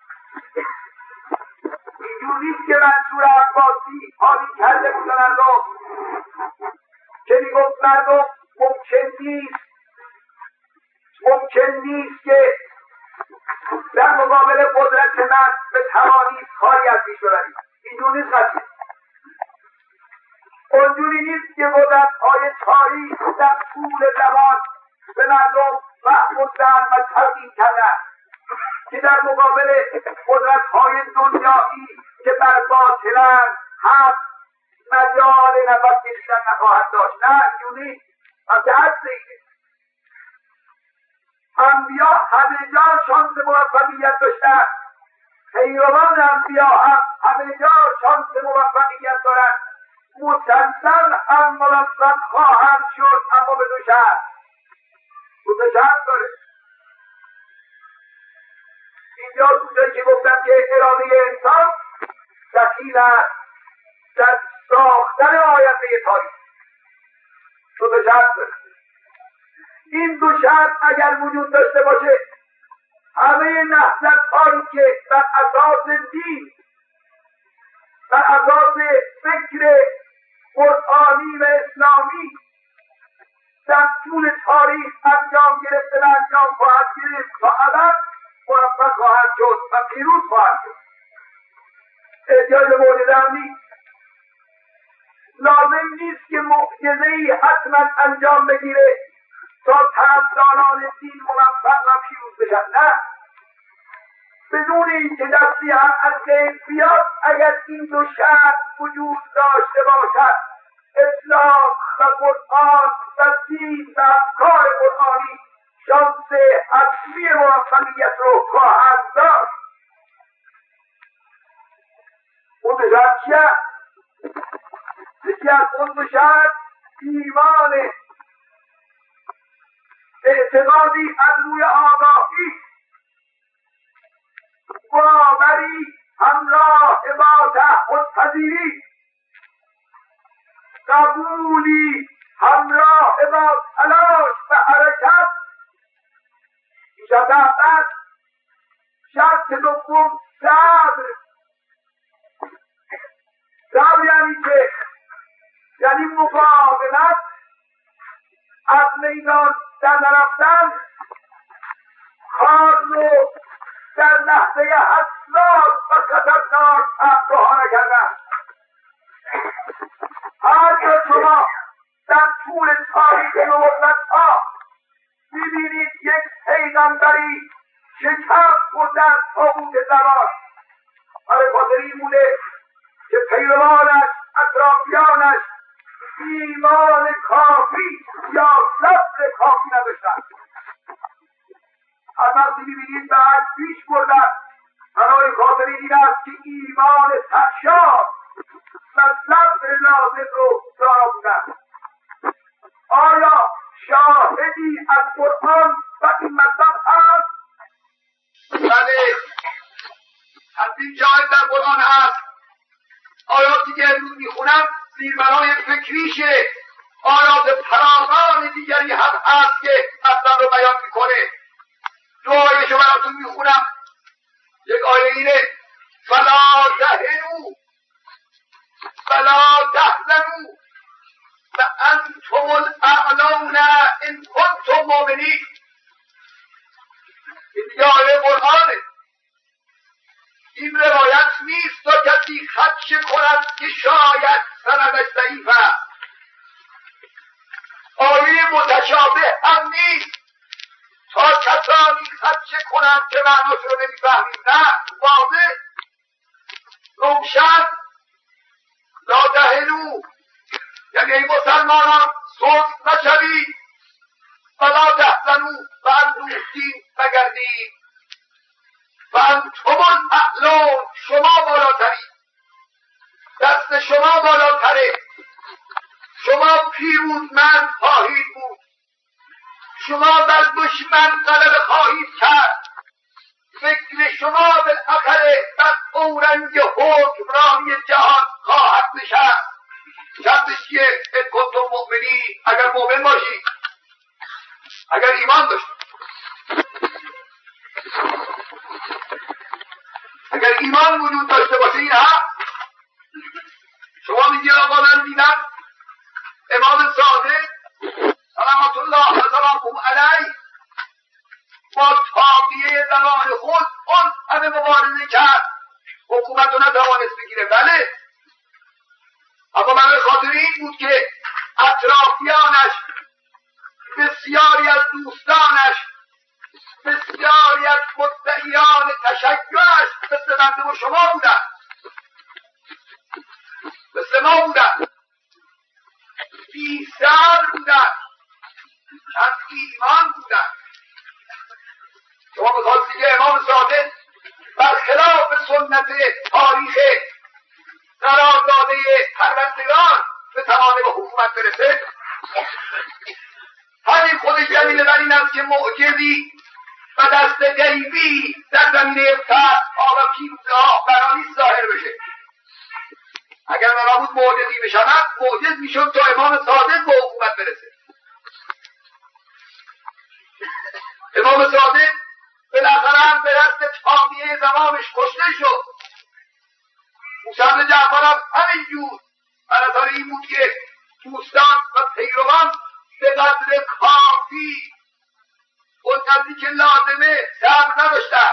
اینجور نیست که منصور عباسی حالی کرده بودن مردم که میگفت مردم ممکن نیست که در مقابل قدرت من به توانید کاری از پیش ببرید. اینجور نیست قضیه. اونجوری نیست که قدرت‌های تاریخ در طول زمان به مردم فهموندن و تلقین کردن که در مقابل قدرت‌های دنیایی که بر باطلن هم مجال نفس کشیدن نخواهد داشت. نه، اینجور نیست. از عکس اینه. انبیا همه جا شانس موفقیت داشتن، پیروان انبیا هم همه جا شانس موفقیت دارن، مسلسل هم موفق خواهند شد، اما به دو شرط داره. اینجا اونجایی که گفتم که اراده انسان دخیل است در ساختن آینده تاریخ، دو شرط داره. این دو شرط اگر وجود داشته باشه، همه نهضت‌هایی که بر اساس دین، بر اساس فکر قرآنی و اسلامی در طول تاریخ انجام گرفته و انجام خواهد گرفت تا ابد، موفق خواهد شد و پیروز خواهد شد. احتیاج به معجزه هم نیست. لازم نیست که معجزه‌ای حتما انجام بگیره تا طرفداران دین موفق و پیروز بشن. نه، بدون اینکه دستی هم از غیب بیاد، اگر این دو شرط وجود داشته باشد، اسلام و قرآن و دین و افکار قرآنی شانس حتمی موفقیت رو خواهد داشت. اون دو شرط چیه؟ یکی از اون دو شرط ایمانه. اعتقادی از روی آگاهی، باوری همراه با تعهد پذیری، قبولی همراه با تلاش و حرکت. شرط اول. شرط دوم صبر. صبر یعنی مقاومت، از میدان در نرفتن، کار رو در لحظه حساس و خطرناک افراح نکردن. هر جا شما در طول تاریخ نبوت‌ها می‌بینید یک پیغمبری شکست و در تابوت زبان، برای خاطر این بوده که پیروانش، اطرافیانش ایمان کافی یا صبر کافی نداشتن. هر وقتی می‌بینید بعد پیش بردن، برای خاطر این است که ایمان سرشار و صبر لازم رو دارا بودن. آیا شاهدی از قرآن و این مطلب هست؟ بله، از این جای در قرآن هست. آیاتی که امروز میخونم زیربنای فکریشه. آیات فراوان دیگری هم هست که مطلب رو بیان میکنه. دو آیه‌شو براتون میخونم. یک آیه اینه: فلا تهنوا ولا تحزنوا وانتم الاعلون ان کنتم مؤمنین. این دیگه آیه قرآنه. این روایت نیست تا کسی خدشه کند که شاید سندش ضعیف است. آیه متشابه هم نیست تا کسانی خدشه کنند که معناش رو نمیفهمیم. نه، واضح روشن. لا تهنوا یعنی ای مسلمانان سست نشوید، ولا تحزنوا و اندوهگین نگردید، و انتم الاعلون شما بالاترید، دست شما بالاتره، شما پیروزمند خواهید بود، شما بر دشمن غلبه خواهید کرد، فکر شما بالاخره بر اورنگ حکمرانی جهان خواهد نشست. شرطش چیه؟ ان کنتم مؤمنین، اگر مؤمن باشید، اگر ایمان داشتید. اگر ایمان وجود داشته باشه این هست. شما میگی آقا من دیدم امام صادق سلامت الله و سلامه علیه با تابعه زمان خود اون همه مبارزه کرد، حکومت رو نتوانست بگیره. بله، اما برای خاطر این بود که اطرافیانش، بسیاری از دوستانش، بسیاری از مدعیان تشیعش مثل بنده و شما بودن، مثل ما بودن، بی‌صبر بودن، کم ایمان بودن. شما می‌خواستی که امام صادق برخلاف سنت تاریخ قرارداده پروردگار بتوانه به حکومت برسه؟ همین خودش دلیل بر این است که معجزی و دست غیبی در زمینه فتح و پیروزی‌ها قرار نیست ظاهر بشه. اگر قرار بود معجزی بشود، معجز میشد تا امام صادق به حکومت برسه. امام صادق بالاخره هم به دست تابعه زمانش کشته شد. موسی بن جعفر هم همینجور. برای این بود که دوستان و پیروان به قدر کافی اون قدری که لازمه صبر نداشتن.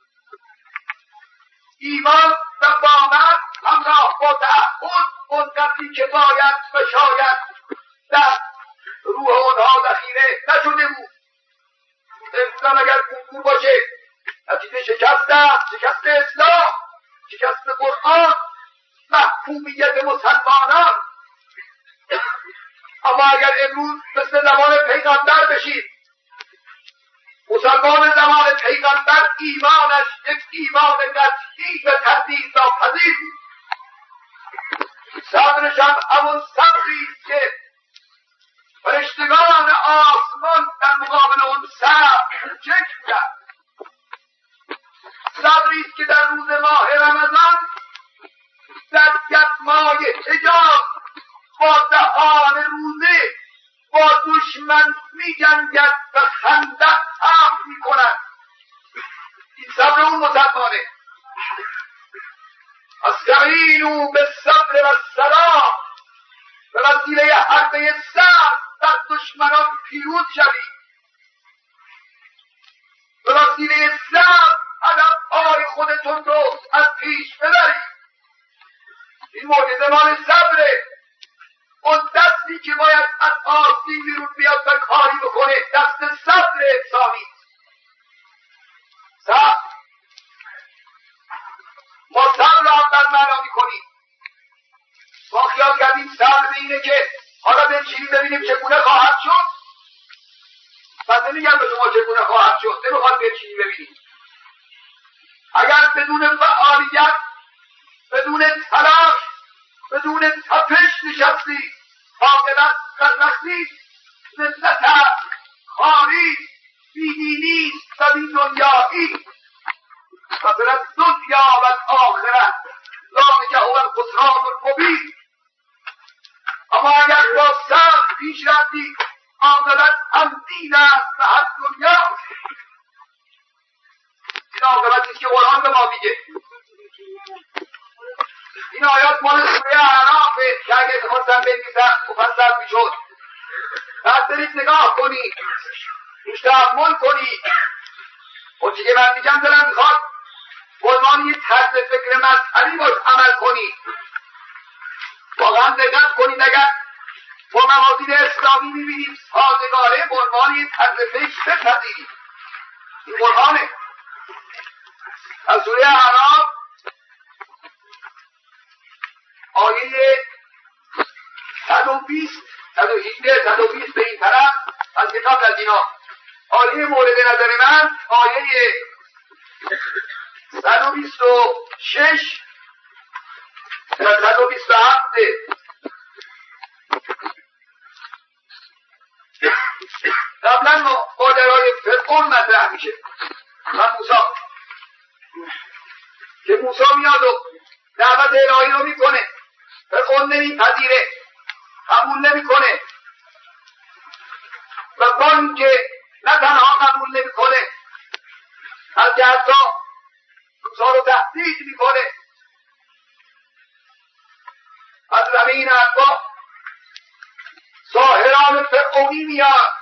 ایمان و باور همراه با تعهد اون قدری که باید و شاید در روح اونها ذخیره نشده بود. اسلام اگر کنکور باشه نتیجه شکست اسلام، شکست قرآن، محکومیت مسلمانان. اما اگر امروز مثل زمان پیغمبر بشید، مسلمان زمان پیغمبر ایمانش یک ایمان قطعی و تردید ناپذیر بود. صبرش هم همون صبری است که فرشتگان آسمان در مقابل اون صبر چک بودند. صبری است که در روز ماه رمضان در یغمای حجاب با دهان روزه با دشمن می‌جنگد و خندق هم می‌کند. این صبر اون مسلمانه. استعینوا بالصبر والصلاة، به وسیله حربه صبر در دشمنان پیروز شوید، به وسیله صبر هدفهای خودتون رو از پیش ببرید. این معجزه مال صبره. اون دستی که باید از آستین بیرون بیاد و کاری بکنه دست صبر انسانی. صبر ما صبر را در معنا میکنیم. ما خیال کردیم صبر به اینه که حالا بنشینیم ببینیم چگونه خواهد شد. من نمیگم به شما چگونه خواهد شد، نمیخواد بنشینیم ببینیم. اگر بدون فعالیت، بدون تلاش، بدون تپش نشستی، عاقبت بدبختی، ذلت، خواری، بیدینی و بیدنیایی مثلا دنیا و آخرت ذالک هو الخسران المبین. اما اگر با صبر پیش رفتی عاقبت هم دین است و هم دنیا. این عاقبتی که قرآن به ما میگه. این آیات مال سوره اعرافه که اگه میخواستم بنویسم مفصل میشد. بعد برید نگاه کنید، روش تأمل کنید. اون چی که من میگم دلم میخواد به عنوان یه طرز فکر مذهبی باش عمل کنید. واقعا دقت کنید. اگر با موازین اسلامی میبینیم سازگاره به عنوان یه طرز فکر بپذیرید. این قرآنه. از سوره اعراف آیه 120 118 120 به این طرف از کتاب لدینا. آیه مورد نظر من آیه 126 و 127 قبلا ماجرای فرعون مطرح میشه و موسی که موسی میاد و دعوت الهی رو میکنه. فرعون نمیپذیره، قبول نمیکنه و بان که نه تنها قبول نمیکنه بلکه حتی موسی رو تهدید میکنه. از زمین حقا ساحران فرعونی میاد،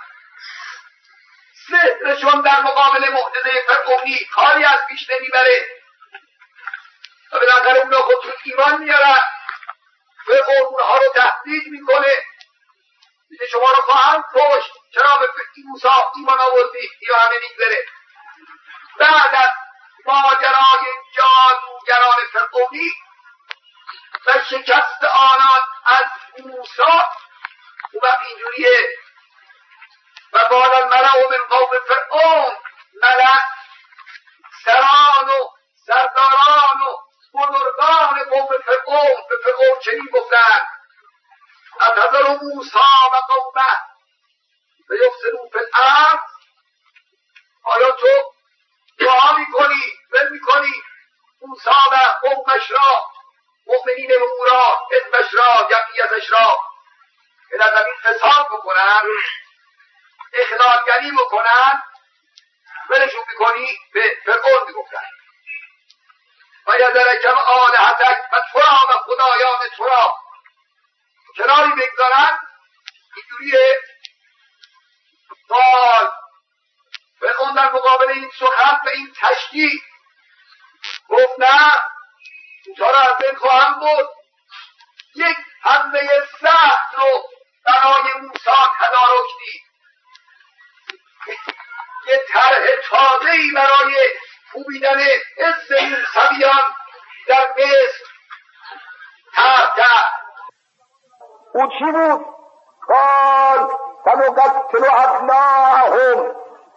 سحرشون در مقابل معجزه فرعونی کاری از پیش نمیبره و بالاخره اونا خودشون ایمان میارن. فرعون اونها رو تهدید میکنه، میگه شما رو خواهم کشت، چرا به موسی ایمان آوردی؟ یا همه میگذره. بعد از ماجرای جادوگران فرعونی و شکست آنان از موسی او وقت اینجوریه و قال الملأ من قوم فرعون، ملأ سران و سرداران و بزرگان قوم فرعون به فرعون چنین گفتند اتذر موسی و قومه لیفسدوا فی الارض. آیا تو دعا میکنی ول میکنی موسی و قومش را، مؤمنین او را، حزبش را، جمعیتش را که در زمین فساد بکنن، اخلالگری بکنن، ولشون میکنی؟ به فرعون میگفتن و یذرکم آلهتک و تو را و خدایان تو را کناری بگذارن. اینجوریه تا فرعون در مقابل این سخن و این تشدید گفت نه، موسی را از بین خواهم برد. یک حمله سخت رو برای موسی تدارک دید، یه طرح تازه‌ای برای کوبیدن حس موسویان در مصر طرح کرد. او چی بود؟ قال سنقتل ابناءهم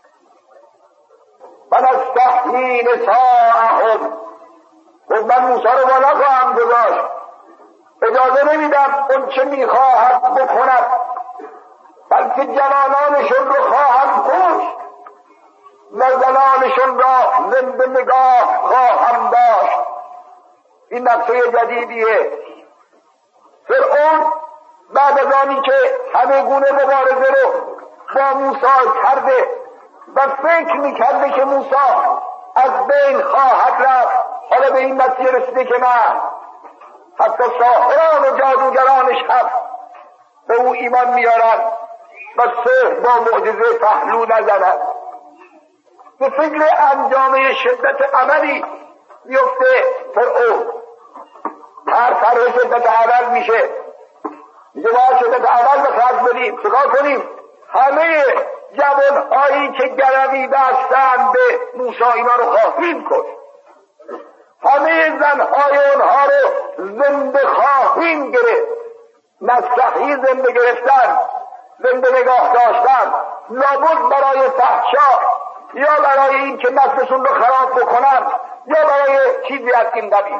و نستحیی نساءهم. گفت من موسی رو بالا خواهم گذاشت، اجازه نمیدم اون چه میخواهد بکند، بلکه جوانانشون رو خواهم کشت و زنانشون را زنده نگاه خواهم داشت. این نقشه جدیدیه. فرعون بعد از آنی که همه گونه مبارزه رو با موسی کرده و فکر میکرده که موسی از بین خواهد رفت، حالا به این نتیجه رسیده که نه، حتی ساحران و جادوگرانش هم به او ایمان میارن و سحر با معجزه پهلو نزنن. به فکر انجامه شدت عملی میفته فرعون. هر طرح شدت عمل میشه، میگه باید شدت عمل به خرج بدیم. چیکار کنیم؟ همه جوانهایی که گرویده هستند به موسی اینا رو خواهیم کشت، همه زنهای اونها رو زنده خواهیم گرفت. مسلحی زنده گرفتن، زنده نگاه داشتن، لابد برای فحشا یا برای این که نفسشون رو خراب بکنن یا برای چیزی از این قبیل.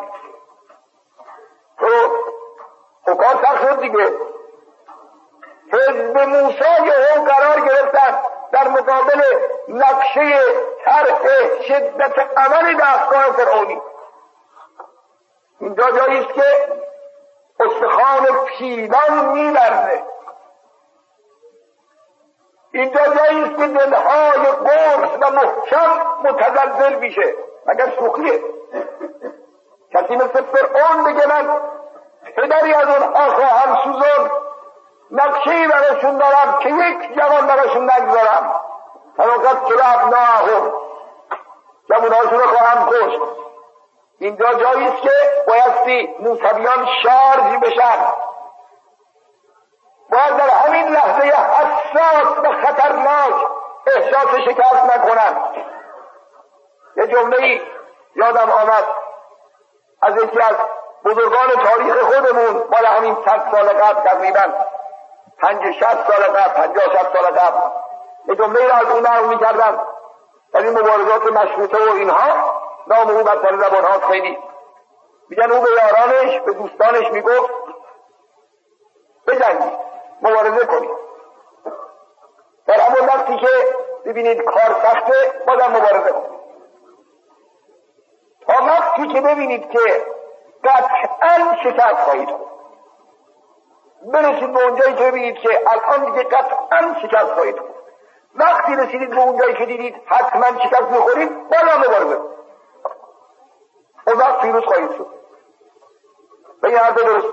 تو کار سخت شد دیگه. حزب موسی هم قرار گرفتن در مقابل نقشه طرح شدت عمل دستگاه فرعونی. اینجا جایی است که استخوان پیلان می‌لرزه. اینجا جایی است که دلهای قرص و محکم متزلزل میشه. مگر شوخیه؟ کسی مثل فرعون بگه من پدری از اونها خواهم سوزون، نقشه‌ای براشون دارم که یک جوان براشون نگذارم، فقط که ابناهم، جوانهاشون رو خواهم کشت. اینجا جایی است که بایستی موسویان شارژ بشن، باید در همین لحظه حساس و خطرناک احساس شکست نکنن. یه جمله‌ای یادم آمد از یکی از بزرگان تاریخ خودمون، مال همین 100 سال قبل، تقریبا 50-60 سال قبل، 50-60 سال قبل، یه جمله‌ای را از اون نقل می‌کردن در این مبارزات مشروطه و اینها. نام او بر سر زبان‌ها خیلی میگن. او به یارانش، به دوستانش میگفت بجنگید، مبارزه کنید. در همون وقتی که ببینید کار سخته بازم مبارزه کنید، تا وقتی که ببینید که قطعاً شکست خواهید خورد. برسید به اونجایی که ببینید که الان دیگه قطعاً شکست خواهید خورد. وقتی رسیدید به اونجایی که دیدید حتما شکست میخورید بازم مبارزه کنید، اون وقت پیروز خواهید شد. به این حرف درست.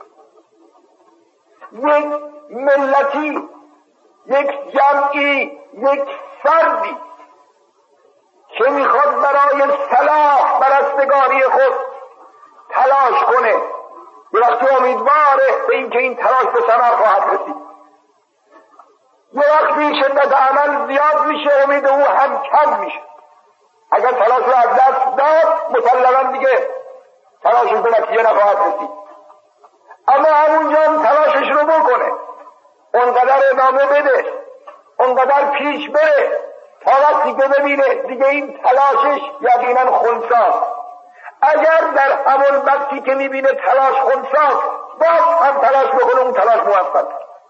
یک ملتی، یک جمعی، یک فردی که میخواد برای صلاح برستگاری خود تلاش کنه، یه وقتی امیدواره به این که این تلاش به ثمر خواهد رسید. یه وقتی شدت عمل زیاد میشه امید او هم کم میشه. اگر تلاش رو از دست داد مسلماً دیگه تلاشش به نتیجه نخواهد رسید. اما همونجا هم تلاشش رو بکنه، اونقدر ادامه بده، اونقدر پیش بره تا وقتی که ببینه دیگه این تلاشش یقینا خنثی‌ست. اگر در همون وقتی که میبینه تلاش خنثی‌ست باز هم تلاش بکنه، اون تلاش موفق.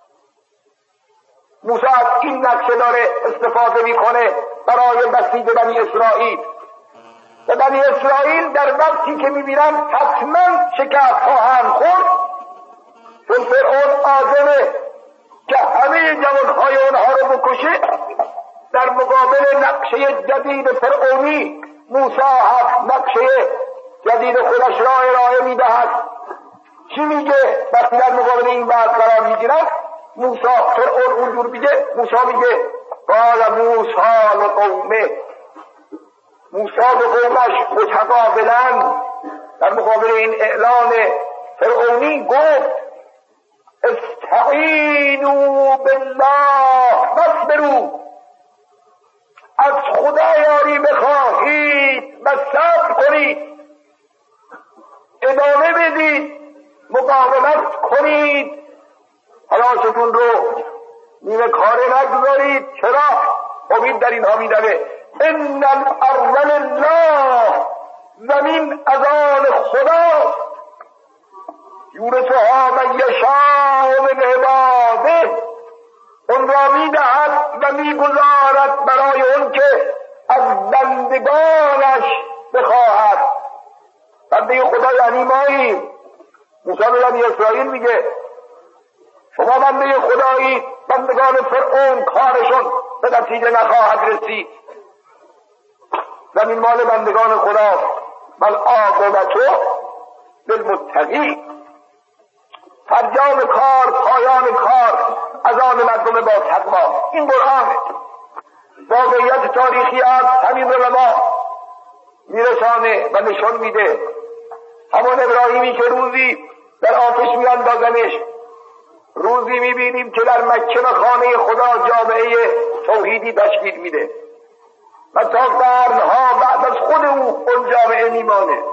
موسی از این نقشه داره استفاده میکنه برای بسیج بنی اسرائیل. و بنی اسرائیل در وقتی که میبینن حتما شکست خواهند خورد، چون فرعون عازمه که همه جوانهای اونها رو بکشه، در مقابل نقشه جدید فرعونی موسی هم نقشه جدید خودش را ارائه میدهد. چی میگه وقتی در مقابل این وضع قرار میگیرد؟ موسی، فرعون اونجور میگه، موسی میگه قال موسی لقومه، موسی به قومش متقابلا در مقابل این اعلان فرعونی گفت استعینوا بالله واصبروا، از خدا یاری بخواهید و صبر کنید، ادامه بدید، مقاومت کنید، تلاشتون رو نیمه کاره نگذارید. چرا؟ امید در اینها میدوه ان الارض لله، زمین از آن خداست، یورثها من یشاء من عباده، اون را میگذارد برای اون که از بندگانش بخواهد. بنده خدا یعنی ماییم. موسی به بنی اسرائیل میگه شما بنده خدایی، بندگان فرعون کارشون به نتیجه نخواهد رسید. زمین مال بندگان خداست. بل عاقبت للمتقین. فرجام کار، پایان کار از آن مردم با تقوا. این قرآن واقعیت تاریخی است. همین رو به ما میرسانه و نشان میده. همون ابراهیمی که روزی در آتش میاندازنش، روزی میبینیم که در مکه و خانه خدا جامعه توحیدی تشکیل میده و تا قرنها بعد از خود او اون جامعه میمانه.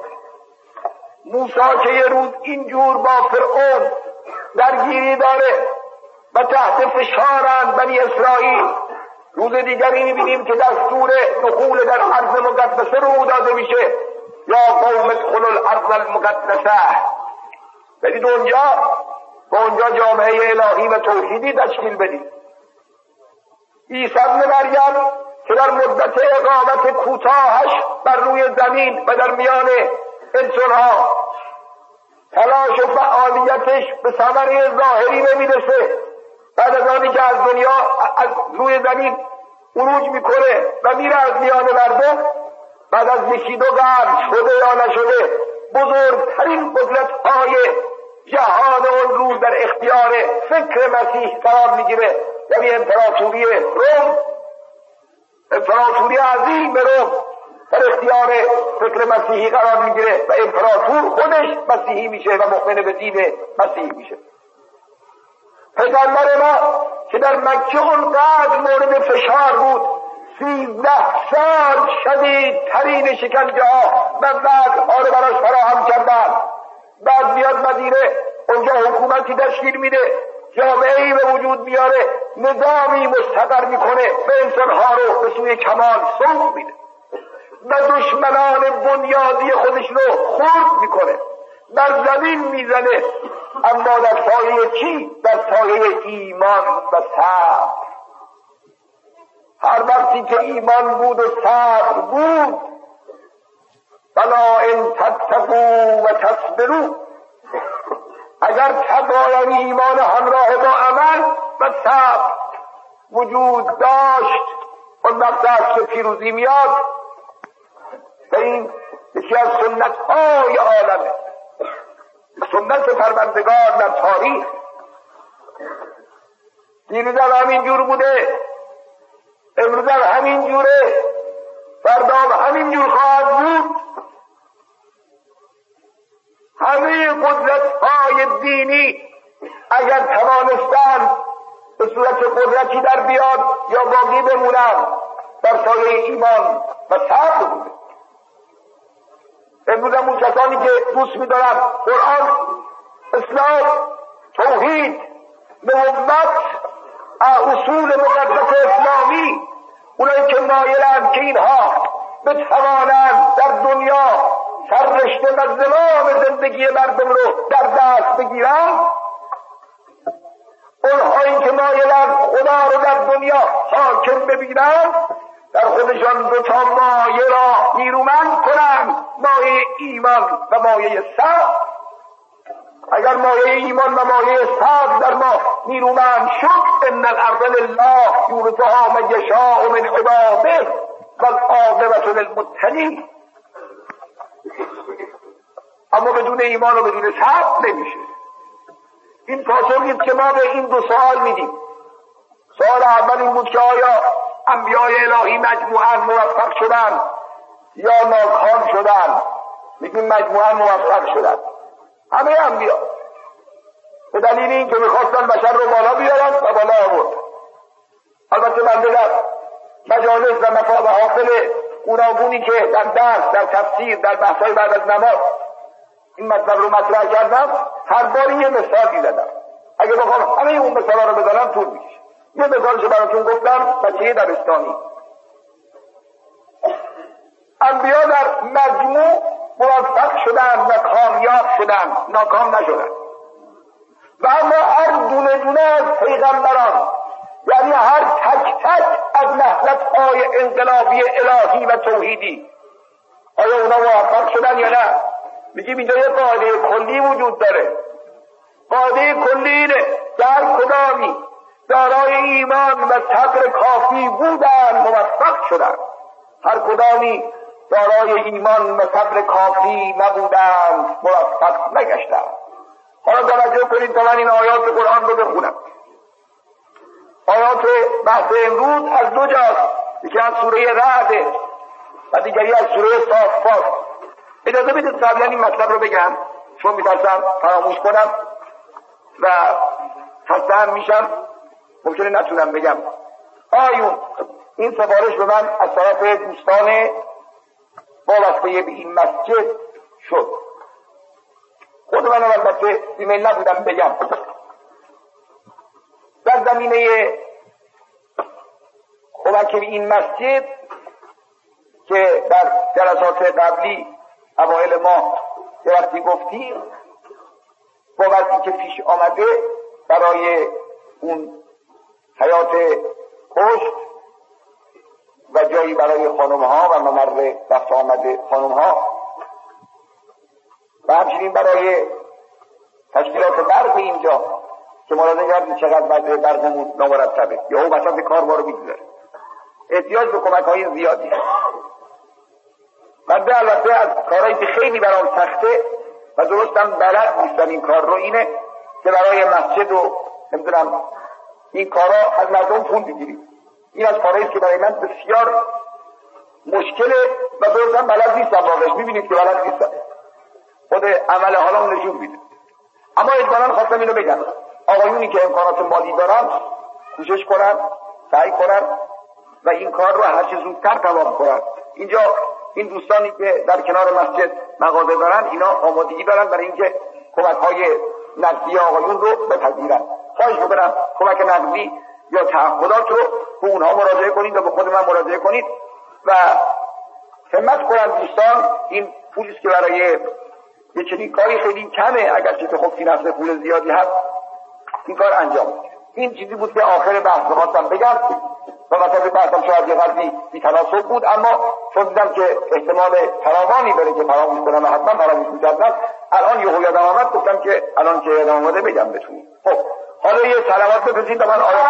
موسی که یه روز اینجور با فرعون درگیری داره و تحت فشارند بنی اسرائیل، روز دیگری میبینیم که دستور دخول در ارض مقدسه رو داده میشه. یا قوم ادخلوا الارض المقدسه. برید اونجا جامعه الهی و توحیدی تشکیل بدید. عیسی ابن مریم که در مدت اقامت کوتاهش بر روی زمین و در میان انسانها تلاش و فعالیتش به ثمره ظاهری نمیرسه، بعد از آنی که از دنیا از روی زمین عروج میکنه و میره از میان مردم، بعد از 22 قرن شده یا نشده بزرگترین قدرت‌های جهان اون روز در اختیار فکر مسیح قرار میگیره. یعنی امپراتوری روم، امپراتوری عظیم روم در اختیار فکر مسیحی قرار میگیره و امپراتور خودش مسیحی میشه و مؤمن به دین مسیحی میشه. پیغمبر ما که در مکه اونقدر مورد فشار بود، 13 سال شدیدترین شکنجه ها و وضع‌ها رو براش فراهم کردن. بعد میاد مدینه، اونجا حکومتی تشکیل میده، جامعه‌ای به وجود میاره، نظامی مستقر میکنه و انسانها رو به سوی کمال سوق میده و دشمنان بنیادی خودش رو خرد میکنه، در زمین میزنه، اما در سایه چی؟ در سایه ایمان و صبر. هر وقتی که ایمان بود و صبر بود، بلا ان تتقوا و تصبروا، اگر تقوا یعنی ایمان همراه با عمل و صبر وجود داشت، اون وقت است که پیروزی میاد. و این یکی از سنت های عالمه، سنت پروردگار در تاریخ. دیروز همین جور بوده، امروز همین جوره، فردا همین جور خواهد بود. همه قدرت‌های دینی اگر توانستند به صورت قدرتی در بیاد یا باقی بمونند، در سایه ایمان و صبر بوده. امروز همون کسانی که دوست می‌دارند قرآن، اسلام، توحید، نبوت، اصول مقدس اسلامی، اونایی که مایلند که اینها بتوانند در دنیا سررشته و زمام زندگی مردم رو در دست بگیرند، اونهایی که مایلند خدا رو در دنیا حاکم ببینند، در خودشان دو تا مایه را نیرومند کنند، مایه ایمان و مایه صبر. اگر مایه ایمان و مایه صبر در ما نیرومند شد، ان الارض لله یورثها من یشاء من عباده والعاقبة للمتقین. اما بدون ایمان و بدون صبر نمیشه. این پاسخی است که ما به این دو سوال میدیم. سوال اول این بود که آیا انبیاء الهی مجموعاً موفق شدن یا ناکام شدن؟ میگیم مجموعاً موفق شدن. همه انبیا به دلیل این که میخواستن بشر رو بالا بیارن و بالا آورد. البته بنده در مجالس و محافل گوناگونی که در درس، در تفسیر، در بحث‌های بعد از نماز این مطلب رو مطرح کردم، هر باری یه مثالی زدم. اگه بخوام همه اون مثالا رو بزنم طول میکشه. یه مثالشو براتون گفتم، بچه دبستانی. انبیا در مجموع موفق شدن و کامیاب شدن، ناکام نشدن. و اما هر دونه دونه از پیغمبران یعنی هر تک تک از نهضت‌های انقلابی الهی و توحیدی. آیا اونا موفق شدن یا نه؟ میگیم اینجا یه قاعده کلی وجود داره. قاعده کلی اینه که هر کدامی دارای ایمان و صبر کافی بودن موفق شدن، هر کدامی دارای ایمان و صبر کافی نبودن موفق نگشتن. حالا توجه کنید تا من این آیات قرآن رو بخونم. آیات بحث امروز از دو جاست، یکی از سوره رعد و دیگری از سوره صافات. اجازه بدید قبلا این مطلب رو بگم چون میترسم فراموش کنم و خسته هم میشم، ممکنه نتونم بگم. آیون این سفارش به من از طرف دوستان وابسته به این مسجد شد. خود من البته بیمیل نبودم بگم. در زمینه کمک به این مسجد که در جلسات قبلی اوایل ماه یه وقتی گفتیم، با وقتی که پیش آمده برای اون حیات پشت و جایی برای خانم‌ها و ممر رفت آمده خانم‌ها و همچنین برای تشکیلات برق اینجا که ملاحظه کردید چقدر وضع برقمون نامرتبه یا او وسط کار ما رو میگذاره، احتیاج به کمک‌های زیادی. من البته از کارهایی که خیلی برام سخته و درستم بلد نیستم این کار رو اینه که برای مسجد و نمیدونم این کارها از مردم پول بگیریم. این از کارهایی که برای من بسیار مشکله و درستم بلد نیستم. واقعش میبینید که بلد نیستم، خود عمل حالا نشون میده. اما اجمالاً خواستم اینو بگم آقایونی که امکانات مالی دارن کوشش کنن، سعی کنن و این کار رو هر چه زودتر تمام کنن. اینجا این دوستانی که در کنار مسجد مغازه دارن اینا آمادگی دارن برای اینکه کمک‌های نقدی آقایون رو بپذیرن. خواهش می‌کنم کمک نقدی یا تعهدات رو به اونها مراجعه کنید و به خود من مراجعه کنید و همت کنن دوستان. این پولی که برای یه چنین کاری خیلی کمه، اگرچه که خب این اصل پول زیادی هست این کار انجام. این چیزی بود که آخر بحث خواستم بگم و مثلا بحثم شاید یه قدری بی‌تناسب بود، اما چون دیدم که احتمال فراوانی داره که فراموش کنم و حتما فراموش می‌کردم، الان یهو یادم آمد گفتم که الان که یادم آمده بگم بهتون. خب حالا یه صلوات بفرستید تا من آیات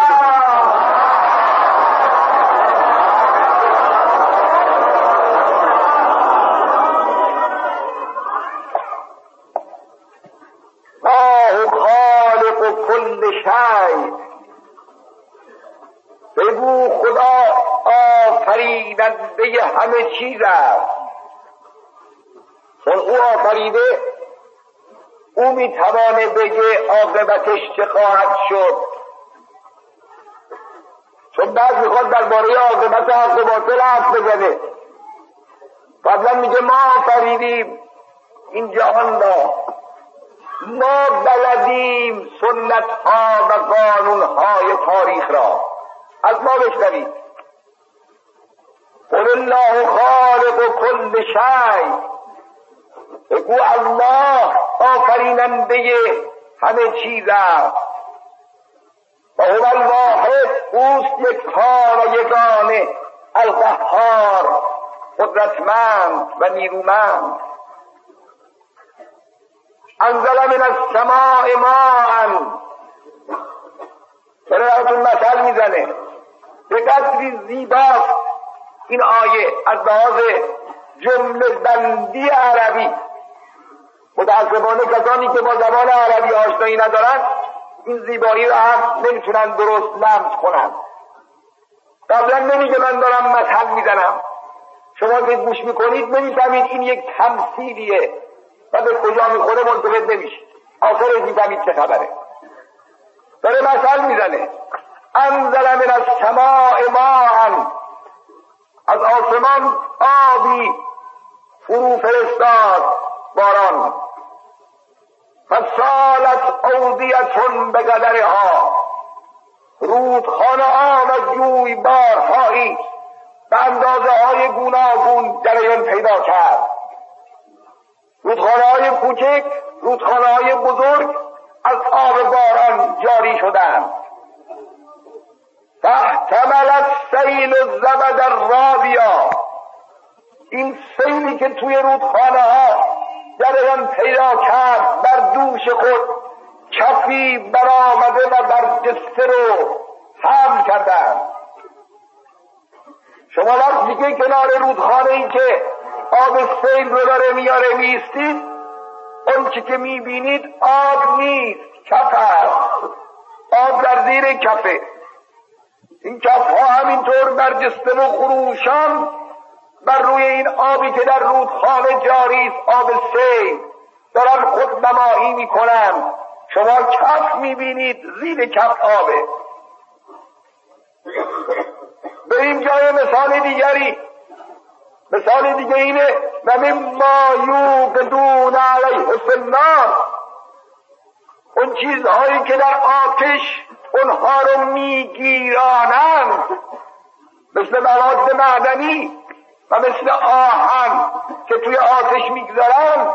کل شی. بگو خدا آفریننده همه چیز است. چون او آفریده او میتوانه بگه عاقبتش چه خواهد شد. چون بعد میخواد درباره عاقبت حق و باطل حرف بزنه. قبلا میگه ما آفریدیم این جهان را، ما بلدیم سنت ها و قانون های تاریخ را. از ما بشنوید. قل الله خالق کل شی. بگو الله آفریننده همه چیز است و هو الواحد، اوست یکتا و یگانه، القهار، قدرتمند و نیرومند. انزل من السماء ماء. برایتون مثل میزنه. به قدری زیباست این آیه از لحاظ جمله بندی عربی. متاسفانه کسانی که با زبان عربی آشنایی ندارن این زیبایی رو هم نمیتونن درست لمس کنن. قبلا نمیگه من دارم مثل میزنم، شما که گوش میکنید نمیفهمید این یک تمثیلیه و به کجا میخوره منتبه نمیشید. آخرش میفهمید چه خبره. داره مثل میزنه. انزل من السماء ماء. از آسمان آبی فرو فرستاد، باران. فسالت اودیتون به قدرها. رودخانه ها و جویبارهایی به اندازه های گوناگون جریان پیدا کرد. رودخانه های کوچک، رودخانه های بزرگ از آب باران جاری شدند. فاحتمل السیل الزبد الرابیا، این سیلی که توی رودخانه ها جریان پیدا کرد بر دوش خود کفی برآمده و برجسته رو حمل کردند. شما وقتی که کنار رودخانه ای که آب سیل رو داره میاره میستید، اون چی که میبینید آب نیست، کف هست، آب در زیر کفه. این کف ها همینطور برجسته و خروشان بر روی این آبی که در رودخانه جاری است، آب سیل، دارن خود نمایی میکنن. شما کف میبینید، زیر کف آبه. بریم جای مثال دیگری. مثال دیگه اینه و مما یوقدون علیه فی النار، اون چیزهایی که در آتش اونها رو میگیرانند، مثل مواد معدنی و مثل آهن که توی آتش میگذارند،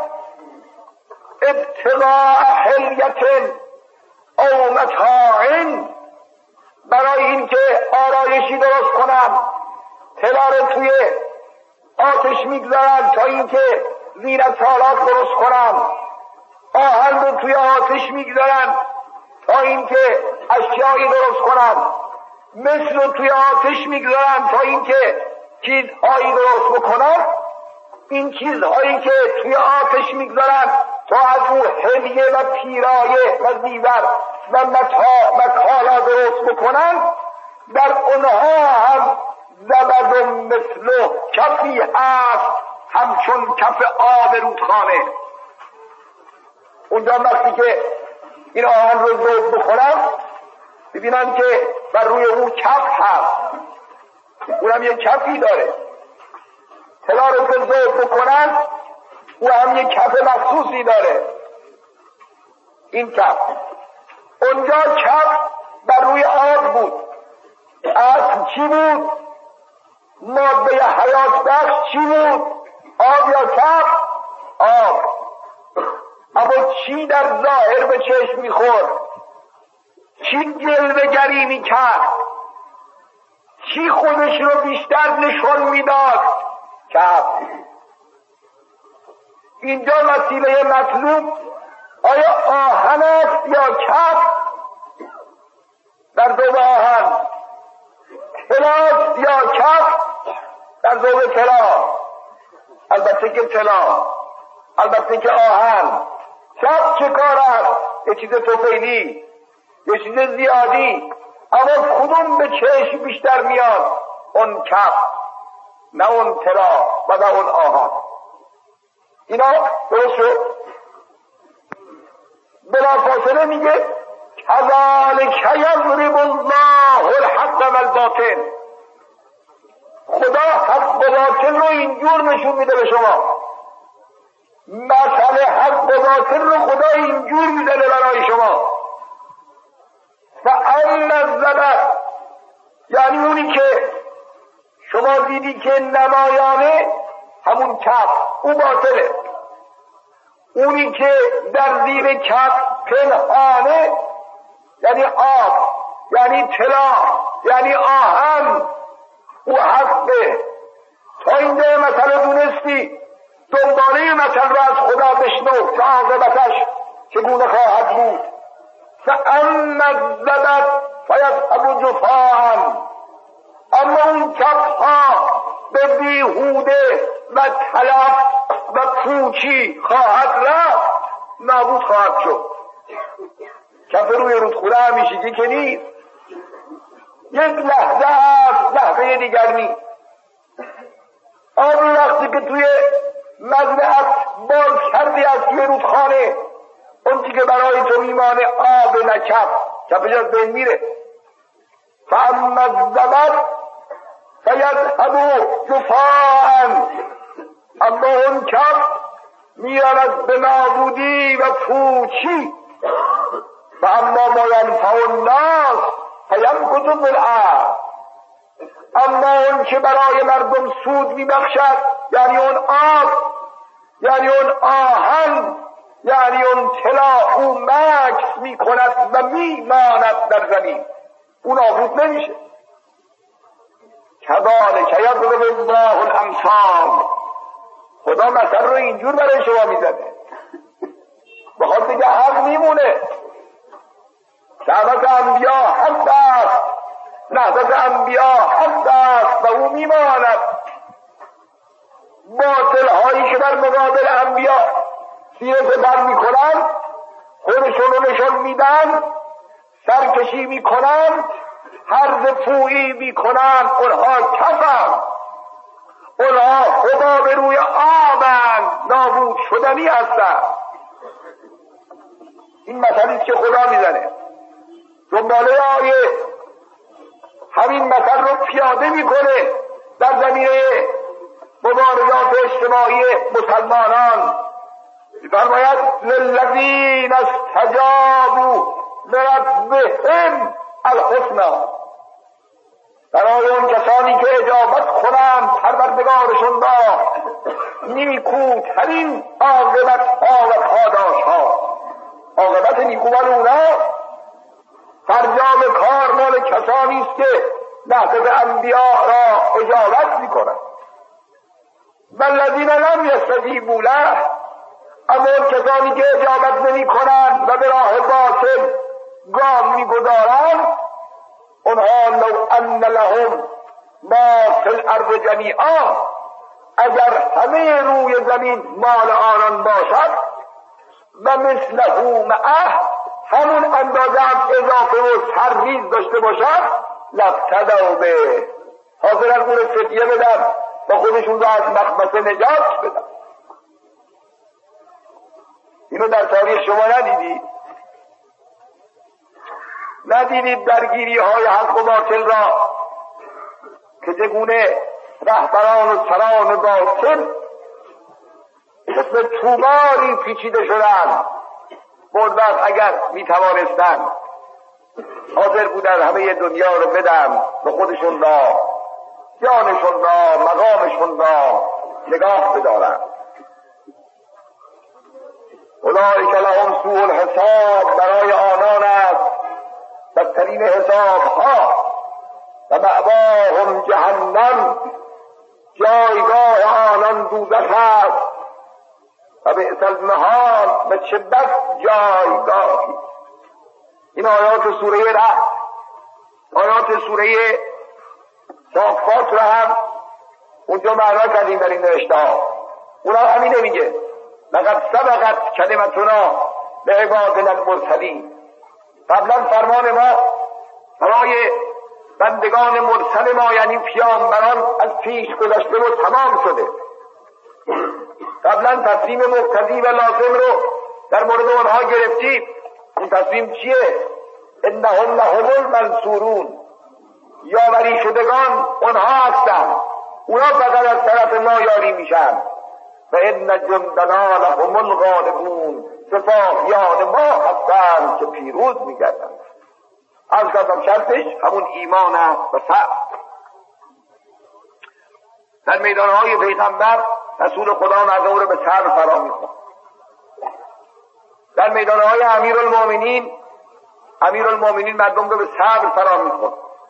ابتغاء حلیت او متاع، برای اینکه آرایشی درست کنند، طلا رو توی آتش میگذارند تا اینکه زینت‌آلات درست کنند، آهن رو توی آتش میگذارند تا اینکه اشیایی درست کنند، مثل رو توی آتش میگذارند تا اینکه چیزهایی درست بکنند. این چیزهایی که توی آتش میگذارند تا از او حلیه و پیرایه و زیور و متاع و کالا درست بکنند، در اونها هم زبد مثل کفی هست همچون کف آب رودخانه. اونجا وقتی که این آهن رو ذوب بخورن ببینن که بر روی او کف هست، اونم یک کفی داره. طلا رو که ذوب بکنن او هم یک کف مخصوصی داره. این کف، اونجا کف بر روی آب بود. اصل چی بود؟ ماده حیات بخش چی بود؟ آب یا کف؟ آب. اما چی در ظاهر به چشم میخورد؟ چی جلوه گری میکرد؟ چی خودش رو بیشتر نشون میداد؟ کف. اینجا وسیله مطلوب آیا آهن است یا کف؟ در ذوب آهن. طلا یا کف؟ در ذوب طلا. البته که طلا، البته که آهن. کف چه کار است؟ یه چیز طفیلی، یه چیز زیادی، اما کدوم به چشم بیشتر میاد؟ اون کف، نه اون طلا و نه اون آهن. اینا درست شد. بلافاصله میگه کذالک یضرب الله الحق والباطل، خدا حق و باطل رو اینجور نشون میده به شما. مثل حق و باطل رو خدا اینجور میزنه برای شما. فاما الزبد، یعنی اونی که شما دیدی که نمایانه، همون کف، او باطله. اونی که در زیر کف پنهانه، یعنی آب، یعنی طلا، یعنی آهن، او حقه. تا اینجا مثل دونستی، دنباله مثل را از خدا بشنو که عاقبتش چگونه خواهد بود. فاما الزبد فیذهب جفاء، اما اون کفها به بیهوده و تلف و پوچی خواهد رفت، نابود خواهد شد. کف روی رودخونه همیشگی که نیست، یک لحظه است، لحظه دیگر نیست. آن وقتی که توی مزرعت باز کردی از توی رودخانه، اون که برای تو میمانه آب نه کف، کفش از بین میره. فاما الزبد فیذهب جفاء، اما اون کف میرود به نابودی و پوچی. فاما ما ینفع الناس فیمکث فی الارض، اما اون که برای مردم سود میبخشد، یعنی اون آب، یعنی اون آهن، یعنی اون طلا، او مکث میکند و میماند در زمین، او نابود نمیشه. کذالک یضرب الله الامثال. خدا مثل رو اینجور برای شما میزنه، بخواد بگه حق میمونه. دعوت انبیا حق است، نهضت انبیا حق است و او میماند. باطل هایی که در مقابل انبیا سینه سپر میکنن، خودشون رو نشان میدن، سرکشی میکنن، هرز پویی میکنن، اونها کفن، اونها حباب روی آبند، نابود شدنی هستند. این مثلیست که خدا میزنه، دنباله آیه همین مثل رو پیاده میکنه در زمینه مبارزات اجتماعی مسلمانان. فرماید للذین استجابوا لربهم الحسنی، برای اون کسانی که اجابت کنند پروردگارشون را نیکوترین عاقبت ها و پاداش ها. عاقبت نیکو مال اونا، فرجام کار مال کسانی است که نهضت انبیا را اجابت میکنند. والذین لم یستجیبوا له، اما کسانی که اجابت نمی کنند و به راه باطل گام میگذارند، اونها لو ان لهم ما فی الارض جمیعا، اگر همه روی زمین مال آنان باشد، و مثله معه، همون اندازه هم اضافه و سرریز داشته باشد، لفتدوا به، حاضرن اون فدیه بدن و خودشون را از مخمصه نجات بدن. اینو در تاریخ شما ندیدید درگیری های حق و باطل را که چگونه رهبران و سران باطل مثل توماری پیچیده شدن، بردن اگر میتوانستن حاضر بودن همه دنیا رو بدن و خودشون را، جانشون را، مقامشون را نگاه بدارن. اولئک لهم سوء الحساب، برای آنان است بدترین حساب ها، و مأواهم جهنم، جایگاه آنان دوزخ است، و بئس المهاد، به چه بد جایگاهی. این آیات سوره رعد، آیات سوره صافات رو هم اونجا معنا کردیم در این نوشته ها. اونا همینه میگه لقد سبقت کلمتنا لعبادنا المرسلین. قبلا فرمان ما برای بندگان مرسل ما، یعنی پیامبران، از پیش گذشته و تمام شده. قبلا تصمیم مقتضی و لازم رو در مورد اونها گرفتیم. اون تصمیم چیه؟ انهم لهم المنصورون، یاوری شدگان اونها هستند، اونا فقط از طرف ما یاری میشن. و ان جندنا لهم الغالبون، سپاهیان ما هستند که پیروز میگردند. از کردم شرطش همون ایمان است و صبر. در میدانهای پیغمبر رسول خدا مردم رو به صبر فرا میخواند. در میدانهای امیرالمومنین مردم رو به صبر فرا میخواند.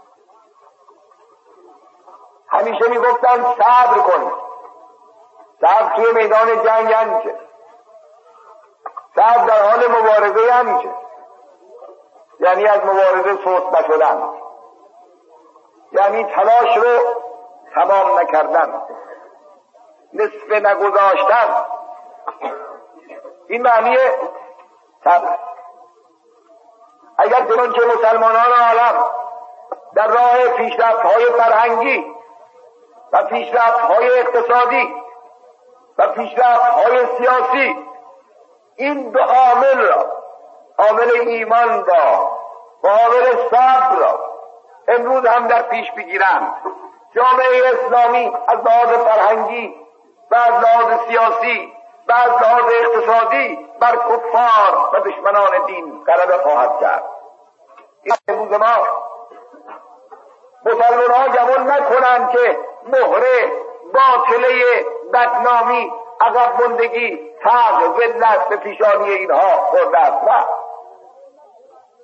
همیشه میگفتن صبر کنید. صبر توی میدان جنگ همیشه، صبر در حال مبارزه همیشه، یعنی از مبارزه سست نشدن، یعنی تلاش رو تمام نکردن، نصف نگذاشتن. این معنی صبر. اگر چنانچه مسلمانان عالم در راه پیشرفت‌های فرهنگی و پیشرفت‌های اقتصادی و پیشرفت‌های سیاسی این دو عامل را، عامل ایمان را و عامل صبر را، امروز هم در پیش بگیرند، جامعه اسلامی از لحاظ فرهنگی و از لحاظ سیاسی و از لحاظ اقتصادی بر کفار و دشمنان دین غلبه خواهد کرد. این امروز ما مسلمان ها گمان نکنند که مهره باطله بدنامی، عقب ماندگی، فقر، ذلت به پیشانی اینها خورده است. نه،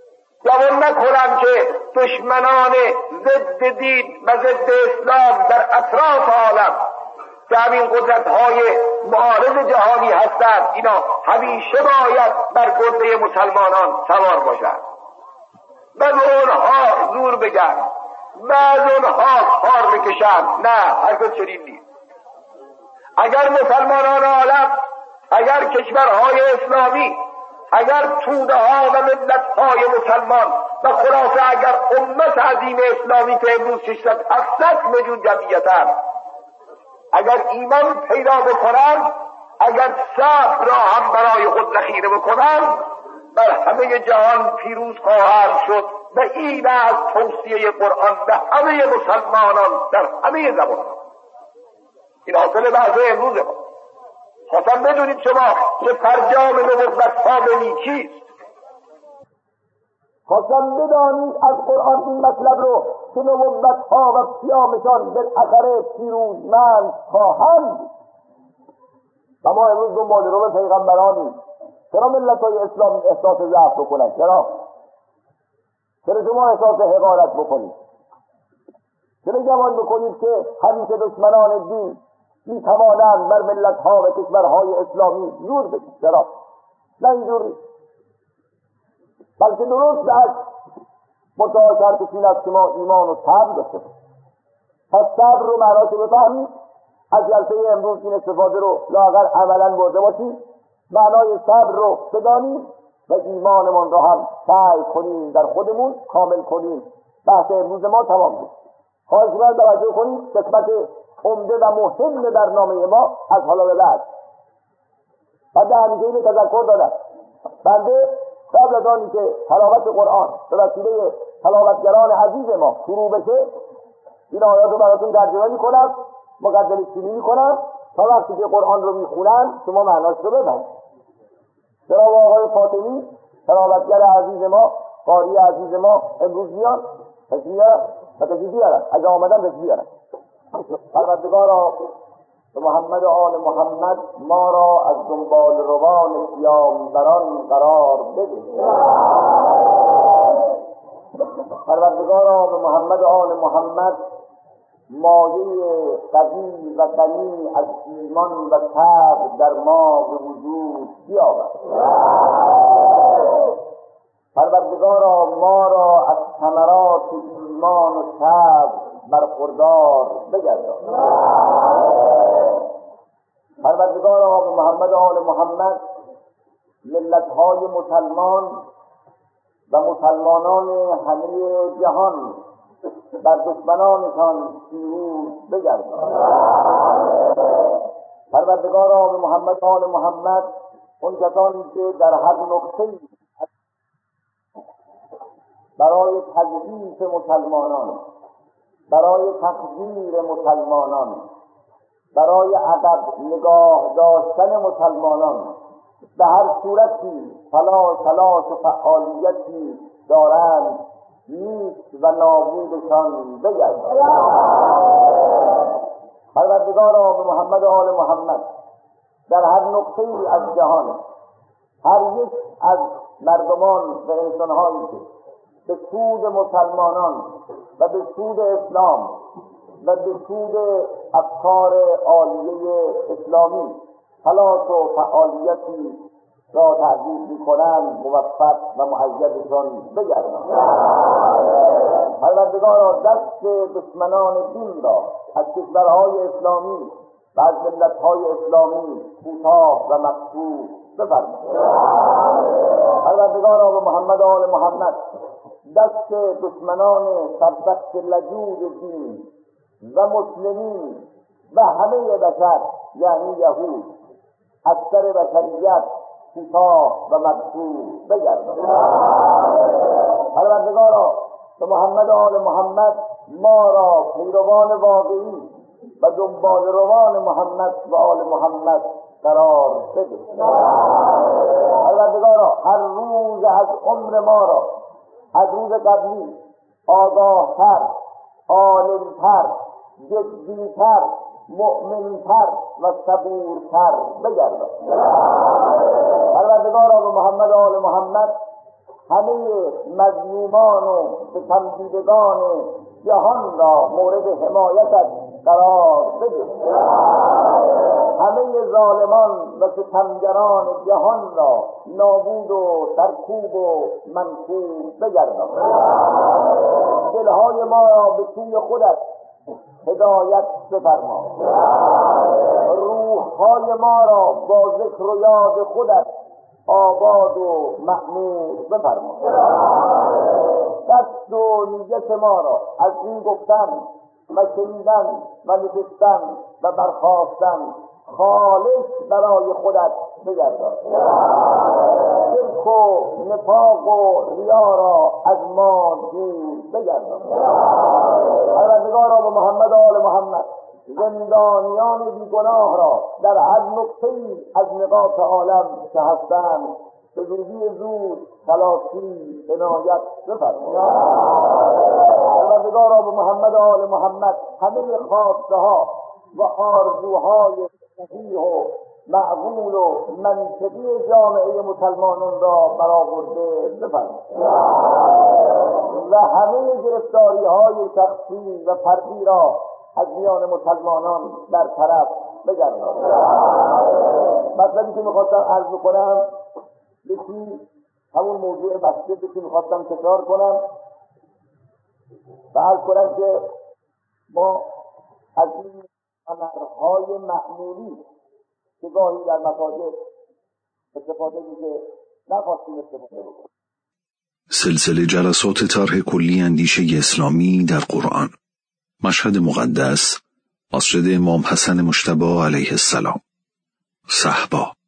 گمان نکنم که دشمنان ضد دین و ضد اسلام در اطراف عالم که همین قدرت‌های معارض جهانی هستند، اینا همیشه باید بر گرده مسلمانان سوار باشند و به اونها زور بگن و از اونها کار بکشند. نه، هرگز چنین نیست. اگر مسلمانان عالم، اگر کشورهای اسلامی، اگر توده ها و ملت های مسلمان و خلاصه اگر امت عظیم اسلامی که امروز 600-700 میلیون جمعیتند، اگر ایمان پیدا بکنند، اگر صبر را هم برای خود ذخیره بکنند، بر همه جهان پیروز خواهند شد و این از توصیه قرآن به همه مسلمانان در همه زبان‌ها. این حاصل بحث امروز ما. خواستم بدونید شما که فرجام نبوت‌ها به نیکیست. خواستم بدانید از قرآن این مطلب رو که نبوت‌ها و پیامشان بالاخره پیروزمند خواهند. و ما امروز دنبال رو به پیغمبرانی. چرا ملت‌های اسلامی احساس ضعف بکنند؟ چرا شما احساس حقارت بکنید؟ چرا گمان بکنید که همیشه دشمنان دین می توانند بر ملت‌ها و کشورهای اسلامی زور بگیرند؟ چرا؟ نه اینجوری، بلکه درست از منتها شرط این است که ما ایمان و صبر داشته باشیم. پس صبر رو معناش بفهمید، از جلسه امروز این استفاده رو لااقل عملاً برده باشید، معنای صبر رو بدانید و ایمانمون رو هم سعی کنیم در خودمون کامل کنیم. بحث امروز ما تمام شد. خواهش می‌کنم توجه کنید، قسمت عمده و مهم برنامه ما از حالا به بعد. بعد همیشه اینو تذکر دادم، بنده قبل از آنی که تلاوت قرآن به وسیله تلاوتگران عزیز ما شروع بشه، این آیات رو براتون ترجمه می‌کنم، مقدمه چینی می‌کنم تا وقتی که قرآن رو می‌خونن شما معناش رو بفهمید. جناب آقای فاطمی تلاوتگر عزیز ما، قاری عزیز ما امروز میان، تشریف بیارن، اگه آمدن تشریف بیارن. پروردگارا به محمد و آل محمد ما را از دنبال روان پیامبران قرار بده. پروردگارا به محمد و آل محمد مایه قوی و غنی از ایمان و صبر در ما به وجود بیاور. پروردگارا ما را از ثمرات ایمان و صبر برخوردار بگردان. پروردگارا به محمد و آل محمد ملت‌های مسلمان و مسلمانان همه جهان بر دشمنانشان پیروز بگردان. پروردگارا به محمد و آل محمد اون کسانی که در هر نقطه‌ای برای تضعیف مسلمانان، برای تقدیر مسلمانان، برای عقب نگاه داشتن مسلمانان به هر صورتی تلاش و فعالیتی دارند نیست و نابودشان بگردان. پروردگارا به محمد و آل محمد در هر نقطه‌ای از جهان هر یک از مردمان و انسان‌هایی که به سود مسلمانان و به سود اسلام و به سود افکار عالیه اسلامی تلاش و فعالیتی را تعریف می‌کنند موفق و مؤیدشان بگردان. پروردگارا دست دشمنان دین را از کشورهای اسلامی و از ملت‌های اسلامی کوتاه و مقطوع بفرما. پروردگارا به محمد و آل محمد دست دشمنان سرسخت لجوج دین و مسلمین و همه بشر یعنی یهود اکثر بشریت کوتاه و مقطوع بگردان. پروردگارا به محمد و آل محمد ما را پیروان واقعی و دنبال روان محمد و آل محمد قرار بده. پروردگارا هر روز از عمر ما را از روز قبلی آگاهتر، عالمتر، جدیتر، مؤمنتر و صبورتر بگردان. پروردگارا به محمد و آل محمد همه مظلومان و ستمدیدگان جهان را مورد حمایتت قرار بده. همه ظالمان و ستمگران جهان را نابود و سرکوب و منکوب بگردان. دلهای ما را به سوی خودت هدایت بفرما. روحهای ما را با ذکر و یاد خودت آباد و معمور بفرما. دست و نیت ما را از این گفتن و شنیدن و نشستن و برخاستن خالص برای خودت بگردان. شرک و نفاق و ریا را از ما دور بگردان. پروردگارا به محمد و آل محمد زندانیان بیگناه را در هر نقطه‌ای از نقاط عالم که هستند به زودی زود خلاصی عنایت بفرما. پروردگارا به محمد و آل محمد همه خواسته ها و آرزوهای صحیح و معقول و منطقی جامعه مسلمانان را برآورده بفرما و همه گرفتاری های شخصی و فردی را از میان مسلمانان در طرف بگردان. مطلبی که میخواستم عرض کنم یکی همون موضوع مسجدی که میخواستم تکرار کنم و عرض کنم که ما از این هنرهای معمولی که گاهی در مساجد استفاده میشه نخواستیم استفاده بکنیم. سلسله جلسات طرح کلی اندیشه اسلامی در قرآن، مشهد مقدس، مسجد امام حسن مجتبی علیه السلام، صحبا.